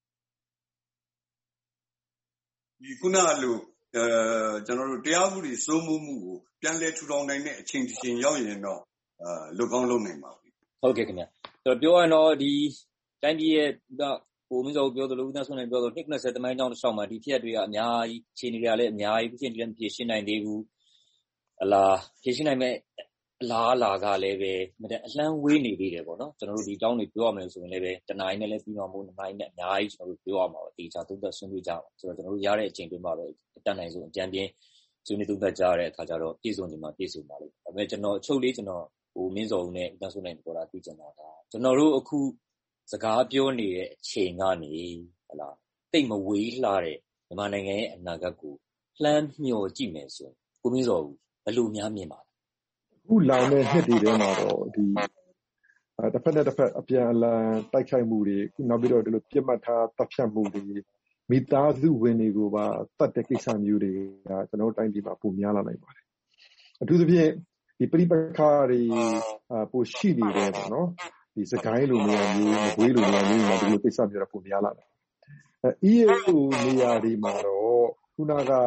ဒီခုနကလိုအဲကျွန်တော်တို့တရားဥပဒေစိုးမိုးမှုကိုပြန်လည်ထူထောင်နိုင်တဲ့အချိန်တစ်ချိန်ရောက်ရင်တော့အာလုံကောင်းလုံနိုင်ပါဘူးဟုတ်ကဲ့ခင်ဗျာဆိုတော့ပြောရတော့ဒီတိုင်းပြည်ရဲ့ဟိုမင်းစောပြောသလိုဦးသားဆုံးနေပြောသလိုနှစ်နှစ်ဆယ်တမိုင်းတောင်းတစ်လျှောက်မှာဒီဖြစ်ရတွေကအများကြီးခြေနေတွေကလည်းအများကြီးဖြစ်နေတယ်ဖြည့်ရှင်းနိုင်သေးဘူးအလားဖြည့်ရှင်းနိုင်မဲ့အလားအလာကလည်းပဲမတဲ့အလန်းဝေးနေသေးတယ်ပေါ့နော်ကျွန်တော်တို့ဒီတောင်းတွေပြောရမယ်ဆိုရင်လည်းပဲတနိုင်နဲ့လည်းပြီးမှမို့နိုင်နဲ့အများကြီးကျွန်တော်တို့ပြောရမှာပါတေချာသုံးသက်ဆွေးနွေးကြပါဆိုတော့ကျွန်တော်တို့ရတဲ့အချိန်တွင်းမှာပဲတတ်နိုင်ဆုံးအကြံပြင်းဆွေးနွေးသုံးသက်ကြရတဲ့အခါကျတော့ပြည်စုံညီမှာပြည်စုံပါလိမ့်မယ်ဒါပေမဲ့ကျွန်တော်အချုပ်လေးကျွန်တော်ဟိုမင်းစောဦးနဲ့ဦးသားဆုံးနိုင်ပေါ်တာသိချင်တာဒါကျွန်တော်တို့အခုစကားပြောနေတဲ့အချိန်ကနေဟလာတိတ်မဝေးလှတဲ့မြန်မာနိုင်ငံရဲ့အနာဂတ်ကိုလှမ်းမျှော်ကြည့်မယ်ဆိုရင်ကိုမင်းစောဦးဘယ်လိုများမြင်ပါလဲအခုလာမယ့်နှစ်တွေထဲမှာတော့ဒီတစ်ဖက်နဲ့တစ်ဖက်အပြန်အလှန်တိုက်ခိုက်မှုတွေခုနောက်ပြီးတော့ဒီလိုပြစ်မှတ်ထားတပ်ဖြတ်မှုတွေမိသားစုဝင်တွေကိုပါတတ်တဲ့ကိစ္စမျိုးတွေကကျွန်တော်တိုင်းပြည်မှာပုံများလာနိုင်ပါတယ်အထူးသဖြင့်ဒီပြိပခါတွေပိုရှိနေတယ်ပေါ့နော်ဒီစကိုင်းလိုနေရာမျိုးမကွေးလိုနေရာမျိုးမှာဒီလိုကိစ္စမျိုးတော့ပုံများလာတယ်အဲ E A O နေရာဒီမှာတော့ခုနက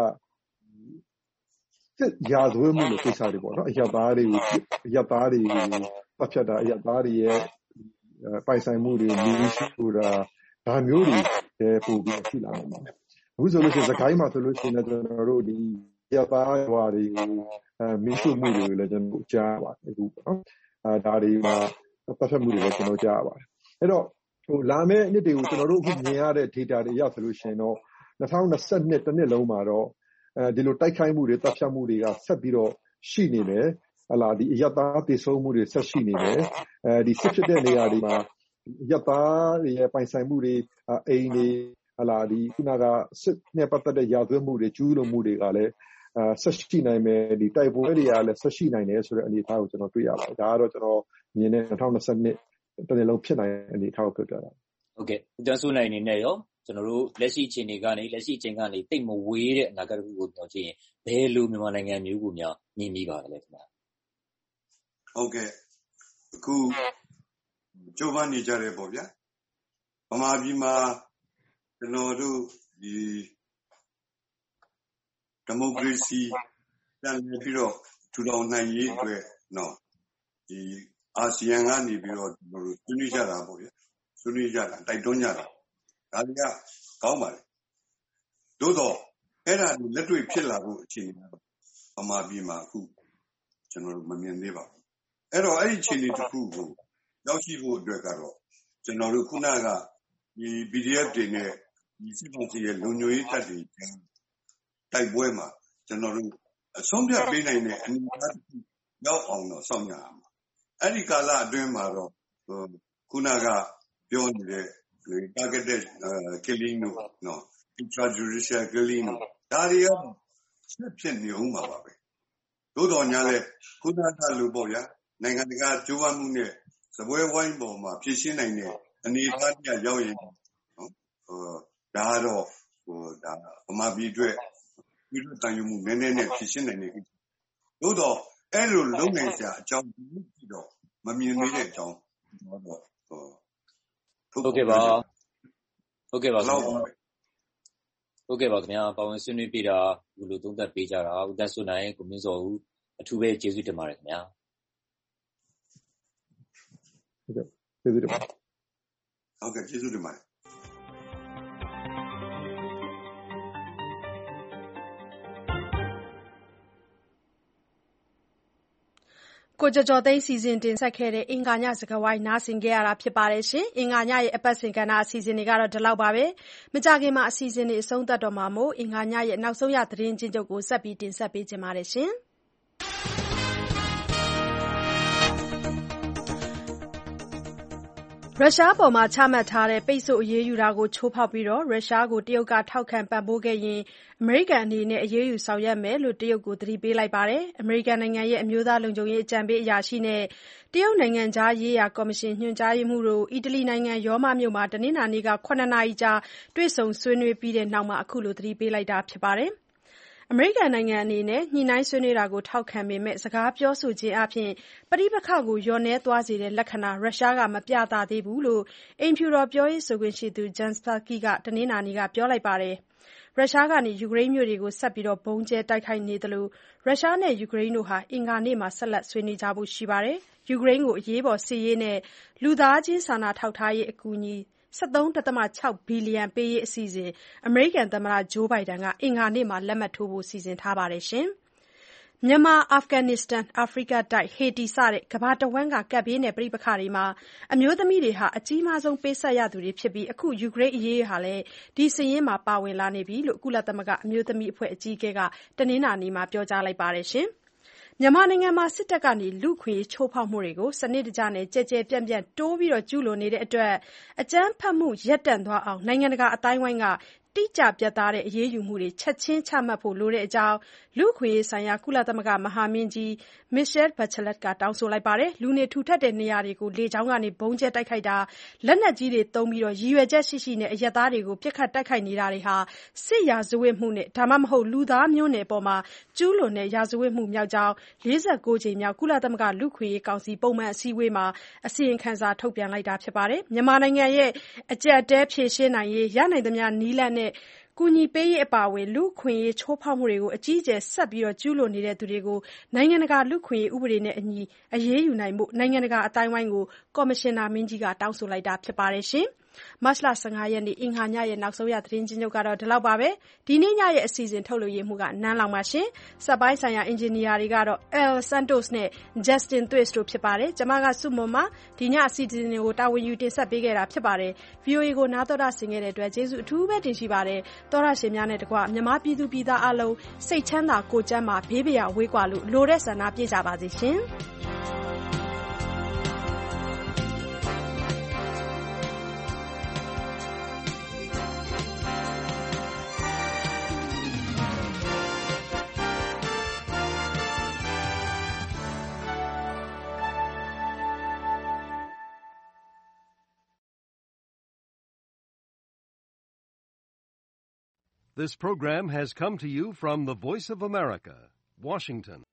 စစ်ရာဇဝတ်မှုလိုကိစ္စတွေပေါ့နော်အရသားတွေကိုအရသားတွေပတ်ဖြတ်တာအရသားတွေရဲ့ပိုင်ဆိုင်မှုတွေမီးရှို့တာဒါမျိုးတွေပို့ပြီးရှိလာမှာပါအခုဆိုလို့ရှိရင်စကိုင်းမှာဆိုလို့ရှိရင်ကျွန်တော်တို့ဒီရသားရွာတွေကိုအဲမီးရှို့မှုတွေလည်းကျွန်တော်ကြားပါတယ်အခုပေါ့နော်အဲဒါတွေမှာပတ်ဖြတ်မှုတွေလည်းကျွန်တော်ကြားပါတယ်အဲ့တော့ဟိုလာမယ့်နှစ်တွေကိုကျွန်တော်တို့အခုမြင်ရတဲ့ data တွေရဆိုလို့ရှိရင်တော့၂၀၂၂တစ်နှစ်လုံးမှာတော့အဲဒီလိုတိုက်ခိုက်မှုတွေတပ်ဖြတ်မှုတွေကဆက်ပြီးတော့ရှိနေတယ်ဟလာဒီအရသားတည်ဆုံမှုတွေဆက်ရှိနေတယ်အဲဒီစစ်ဖြစ်တဲ့နေရာတွေမှာရပ်သားတွေရဲ့ပိုင်ဆိုင်မှုတွေအိမ်တွေဟလာဒီခုနကစစ်နဲ့ပတ်သက်တဲ့ရာဇဝတ်မှုတွေကျူးလွန်မှုတွေကလည်းဆက်ရှိနိုင်မယ်ဒီတိုက်ပွဲတွေကလည်းဆက်ရှိနိုင်တယ်ဆိုတဲ့အနေအထားကိုကျွန်တော်တွေ့ရပါတယ်ဒါကတော့ကျွန်တော်မြင်တဲ့၂၀၂၂တနေ့လုံးဖြစ်နိုင်တဲ့အနေအထားကိုပြောပြတာဟုတ်ကဲ့ဦးတန်းစိုးနိုင်အနေနဲ့ရောကျွန်တော်တို့လက်ရှိအခြေအနေကနေလက်ရှိအချိန်ကနေတိတ်မဝေးတဲ့အနာဂတ်တစ်ခုကိုပြောချင်ရင်ဘယ်လိုမြန်မာနိုင်ငံမျိုးကိုများမြင်မိပါလဲခင်ဗျာဟုတ်ကဲ့အခုကြိုးပမ်းနေကြတယ်ပေါ့ဗျာဗမာပြည်မှာကျွန်တော်တို့ဒီဒီမိုကရေစီပြန်လည်ပြီးတော့ထူထောင်နိုင်ရေးအတွက်နော်ဒီအာဆီယံကနေပြီးတော့ကျွန်တော်တို့ဆွေးနွေးကြတာပေါ့ဗျာဆွေးနွေးကြတာတိုက်တွန်းကြတာဒါတွေကကောင်းပါလေသို့တော့အဲ့ဒါလက်တွေ့ဖြစ်လာဖို့အခြေအနေဗမာပြည်မှာအခုကျွန်တော်တို့မမြင်သေးပါဘူးအဲ့တော့အဲ့ဒီအခြေအနေတစ်ခုကိုရောက်ရှိဖို့အတွက်ကတော့ကျွန်တော်တို့ခုနကဒီ ပီ ဒီ အက်ဖ် တွေနဲ့ဒီစစ်ကောင်စီရဲ့လုံခြုံရေးတပ်တွေတိုက်ပွဲမှာကျွန်တော်တို့အဆုံးဖြတ်ပေးနိုင်တဲ့အနေအထားတစ်ခုရောက်အောင်တော့စောင့်ကြရမှာအဲ့ဒီကာလအတွင်းမှာတော့ခုနကပြောနေတဲ့ targeted killing တို့နော် extrajudicial killing တို့ဒါတွေရောဆက်ဖြစ်နေအောင်ပါပဲသို့တော်ညာလဲခုနကလိုပေါ့ဗျာနိုင်ငံတကာကြိုးပမ်းမှုနဲ့စပွဲဝိုင်းပေါ်မှာဖြည့်ရှင်းနိုင်တဲ့အနေအထားကြီးရောက်ရင်နော်ဟိုဒါကတော့ဟိုဒါဗမာပြည်အတွက်ပြည်သူတန်ရုံမှုနည်းနည်းနဲ့ဖြည့်ရှင်းနိုင်တဲ့သို့တော့အဲ့လိုလုံနိုင်စရာအကြောင်းပြီးတော့မမြင်သေးတဲ့အကြောင်းတော့ဟိုဟုတ်ကဲ့ပါဟုတ်ကဲ့ပါဟုတ်ကဲ့ပါခင်ဗျာပါဝင်ဆွေးနွေးပြတာဘယ်လိုသုံးသပ်ပေးကြတာဦးတန်းစိုးနိုင်ကိုမင်းစောဦးအထူးပဲကျေးဇူးတင်ပါတယ်ခင်ဗျာဟုတ်ကဲ့ကျေးဇူးတင်ပါတယ်ဟုတ်ကဲ့ကျေးဇူးတင်ပါတယ်ကိုကျော်ကျော်သိန်းစီစဉ်တင်ဆက်ခဲ့တဲ့အင်္ဂါညစကားဝိုင်းနားဆင်ခဲ့ရတာဖြစ်ပါတယ်ရှင်။အင်္ဂါညရဲ့အပတ်စဉ်ကဏ္ဍအစီအစဉ်တွေကတော့ဒီလောက်ပါပဲ။မကြခင်မှာအစီအစဉ်တွေအဆုံးသတ်တော့မှာမို့အင်္ဂါညရဲ့နောက်ဆုံးရသတင်းချင်းချုပ်ကိုဆက်ပြီးတင်ဆက်ပေးချင်ပါတယ်ရှင်။ရုရှားအပေါ်ချမှတ်ထားတဲ့ပိတ်ဆို့အရေးယူတာကိုချိုးဖောက်ပြီးရုရှားကိုတရုတ်ကထောက်ခံပံ့ပိုးခဲ့ရင်အမေရိကန်အနေနဲ့အရေးယူဆောင်ရွက်မယ်လို့တရုတ်ကိုသတိပေးလိုက်ပါတယ်။အမေရိကန်နိုင်ငံရဲ့အမျိုးသားလုံခြုံရေးအကြံပေးအရာရှိနဲ့တရုတ်နိုင်ငံခြားရေးရာကော်မရှင်ညွှန်ကြားရေးမှူးတို့အီတလီနိုင်ငံရောမမြို့မှာတနင်္လာနေ့ကခုနှစ်နာရီကြာတွေ့ဆုံဆွေးနွေးပြီးတဲ့နောက်အခုလိုသတိပေးလိုက်တာဖြစ်ပါတယ်။အမေရိကန်နိုင်ငံအနေနဲ့ညှိနှိုင်းဆွေးနွေးတာကိုထောက်ခံပေမဲ့စကားပြောဆိုခြင်းအားဖြင့်ပဋိပက္ခကိုလျော့နည်းသွားစေတဲ့လက္ခဏာရုရှားကမပြသသေးဘူးလို့အိမ်ဖြူတော်ပြောရေးဆိုခွင့်ရှိသူ Jen Psaki ကတနင်္လာနေ့ကပြောလိုက်ပါတယ်။ရုရှားကနေယူကရိန်းမြို့တွေကိုဆက်ပြီးဗုံးကြဲတိုက်ခိုက်နေသလိုရုရှားနဲ့ယူကရိန်းတို့ဟာအင်္ဂါနေ့မှာဆက်လက်ဆွေးနွေးကြဖို့ရှိပါတယ်။ယူကရိန်းကိုအရေးပေါ်စစ်ရေးနဲ့လူသားချင်းစာနာထောက်ထားရေးအကူအညီ၁၃.၆ ဘီလီယံပေးရေးအစီအစဉ်အမေရိကန်သမ္မတ Joe Biden ကအင်္ဂါနေ့မှာလက်မှတ်ထိုးဖို့စီစဉ်ထားပါတယ်။မြန်မာ၊အာဖဂန်နစ္စတန်၊အာဖရိကတိုက်၊ဟေတီစတဲ့ကမ္ဘာတဝန်းကကပ်ဘေးနဲ့ပဋိပက္ခတွေမှာအမျိုးသမီးတွေဟာအကြီးမားဆုံးပေးဆပ်ရသူတွေဖြစ်ပြီးအခုယူကရိန်းအရေးဟာလည်းဒီစာရင်းမှာပါဝင်လာနေပြီလို့ကုလသမဂ္ဂအမျိုးသမီးအဖွဲ့အကြီးအကဲကတနင်္လာနေ့မှာပြောကြားလိုက်ပါတယ်။မြန်မာနိုင်ငံမှာစစ်တပ်ကလူ့အခွင့်အရေးချိုးဖောက်မှုတွေကိုစနစ်တကျနဲ့ကျယ်ကျယ်ပြန့်ပြန့်တိုးပြီးကျူးလွန်နေတဲ့အတွက်အကြမ်းဖက်မှုရပ်တန့်သွားအောင်နိုင်ငံတကာအသိုင်းအဝိုင်းကတိကျပြတ်သားတဲ့အရေးယူမှုတွေချက်ချင်းချမှတ်ဖို့လိုတဲ့အကြောင်းလူ့အခွင့်အရေးဆိုင်ရာကုလသမဂ္ဂမဟာမင်းကြီး Michelle Bachelet ကတောင်းဆိုလိုက်ပါတယ်။လူနေထူထပ်တဲ့နေရာတွေကိုလေကြောင်းကနေဗုံးကြဲတိုက်ခိုက်တာ၊လက်နက်ကြီးတွေသုံးပြီးရည်ရွယ်ချက်ရှိရှိအရပ်သားတွေကိုပစ်ခတ်တိုက်ခိုက်နေတာတွေဟာစစ်ရာဇဝတ်မှုနဲ့ဒါမှမဟုတ်လူသားမျိုးနွယ်အပေါ်ကျူးလွန်တဲ့ရာဇဝတ်မှုမြောက်ကြောင်းလေးဆယ့်ကိုးကြိမ်မြောက်ကုလသမဂ္ဂလူ့အခွင့်အရေးကောင်စီပုံမှန်အစည်းအဝေးမှာအစီရင်ခံစာထုတ်ပြန်လိုက်တာဖြစ်ပါတယ်။မြန်မာနိုင်ငံရဲ့အကျပ်အတည်းဖြေရှင်းနိုင်ရေးရနိုင်သမျှနည်းလမ်းနဲ့ကူညီပေးရေးအပါအဝင်လူ့အခွင့်အရေးချိုးဖောက်မှုတွေကိုအကြီးအကျယ်ဆက်ပြီးကျူးလွန်နေသူတွေကိုနိုင်ငံတကာလူ့အခွင့်အရေးဥပဒေနဲ့အညီအရေးယူနိုင်ဖို့နိုင်ငံတကာအသိုင်းအဝိုင်းကိုကော်မရှင်နာမင်းကြီးကတောင်းဆိုလိုက်တာဖြစ်ပါတယ်။မတ်လ၁၅ရက်နေ့အင်္ဂါညရဲ့နောက်ဆုံးရသတင်းချင်းချုပ်ကတော့ဒီလောက်ပါပဲ။ဒီနေ့ညရဲ့အစီအစဉ်ထုတ်လွှင့်မှုကနန်းလောင်ပါရှင်။စက်ပိုင်းဆိုင်ရာအင်ဂျင်နီယာတွေကတော့ El Santos နဲ့ Justin Twist တို့ဖြစ်ပါတယ်။ကျွန်မကစုမွန်ပါဒီညအစီအစဉ်တွေကိုတာဝန်ယူတင်ဆက်ပေးခဲ့တာဖြစ်ပါတယ်။ V O A ကိုနားတော်တာဆင်ခဲ့တဲ့အတွက်ကျေးဇူးအထူးပဲတင်ရှိပါတယ်။သောရရှင်များနဲ့တကွမြန်မာပြည်သူပြည်သားအလုံးစိတ်ချမ်းသာကိုယ်ကျန်းမာဘေးပရာဝေးကွာလို့လိုတဲ့ဆန္ဒပြည့်ကြပါစေရှင်။ This program has come to you from the Voice of America, Washington.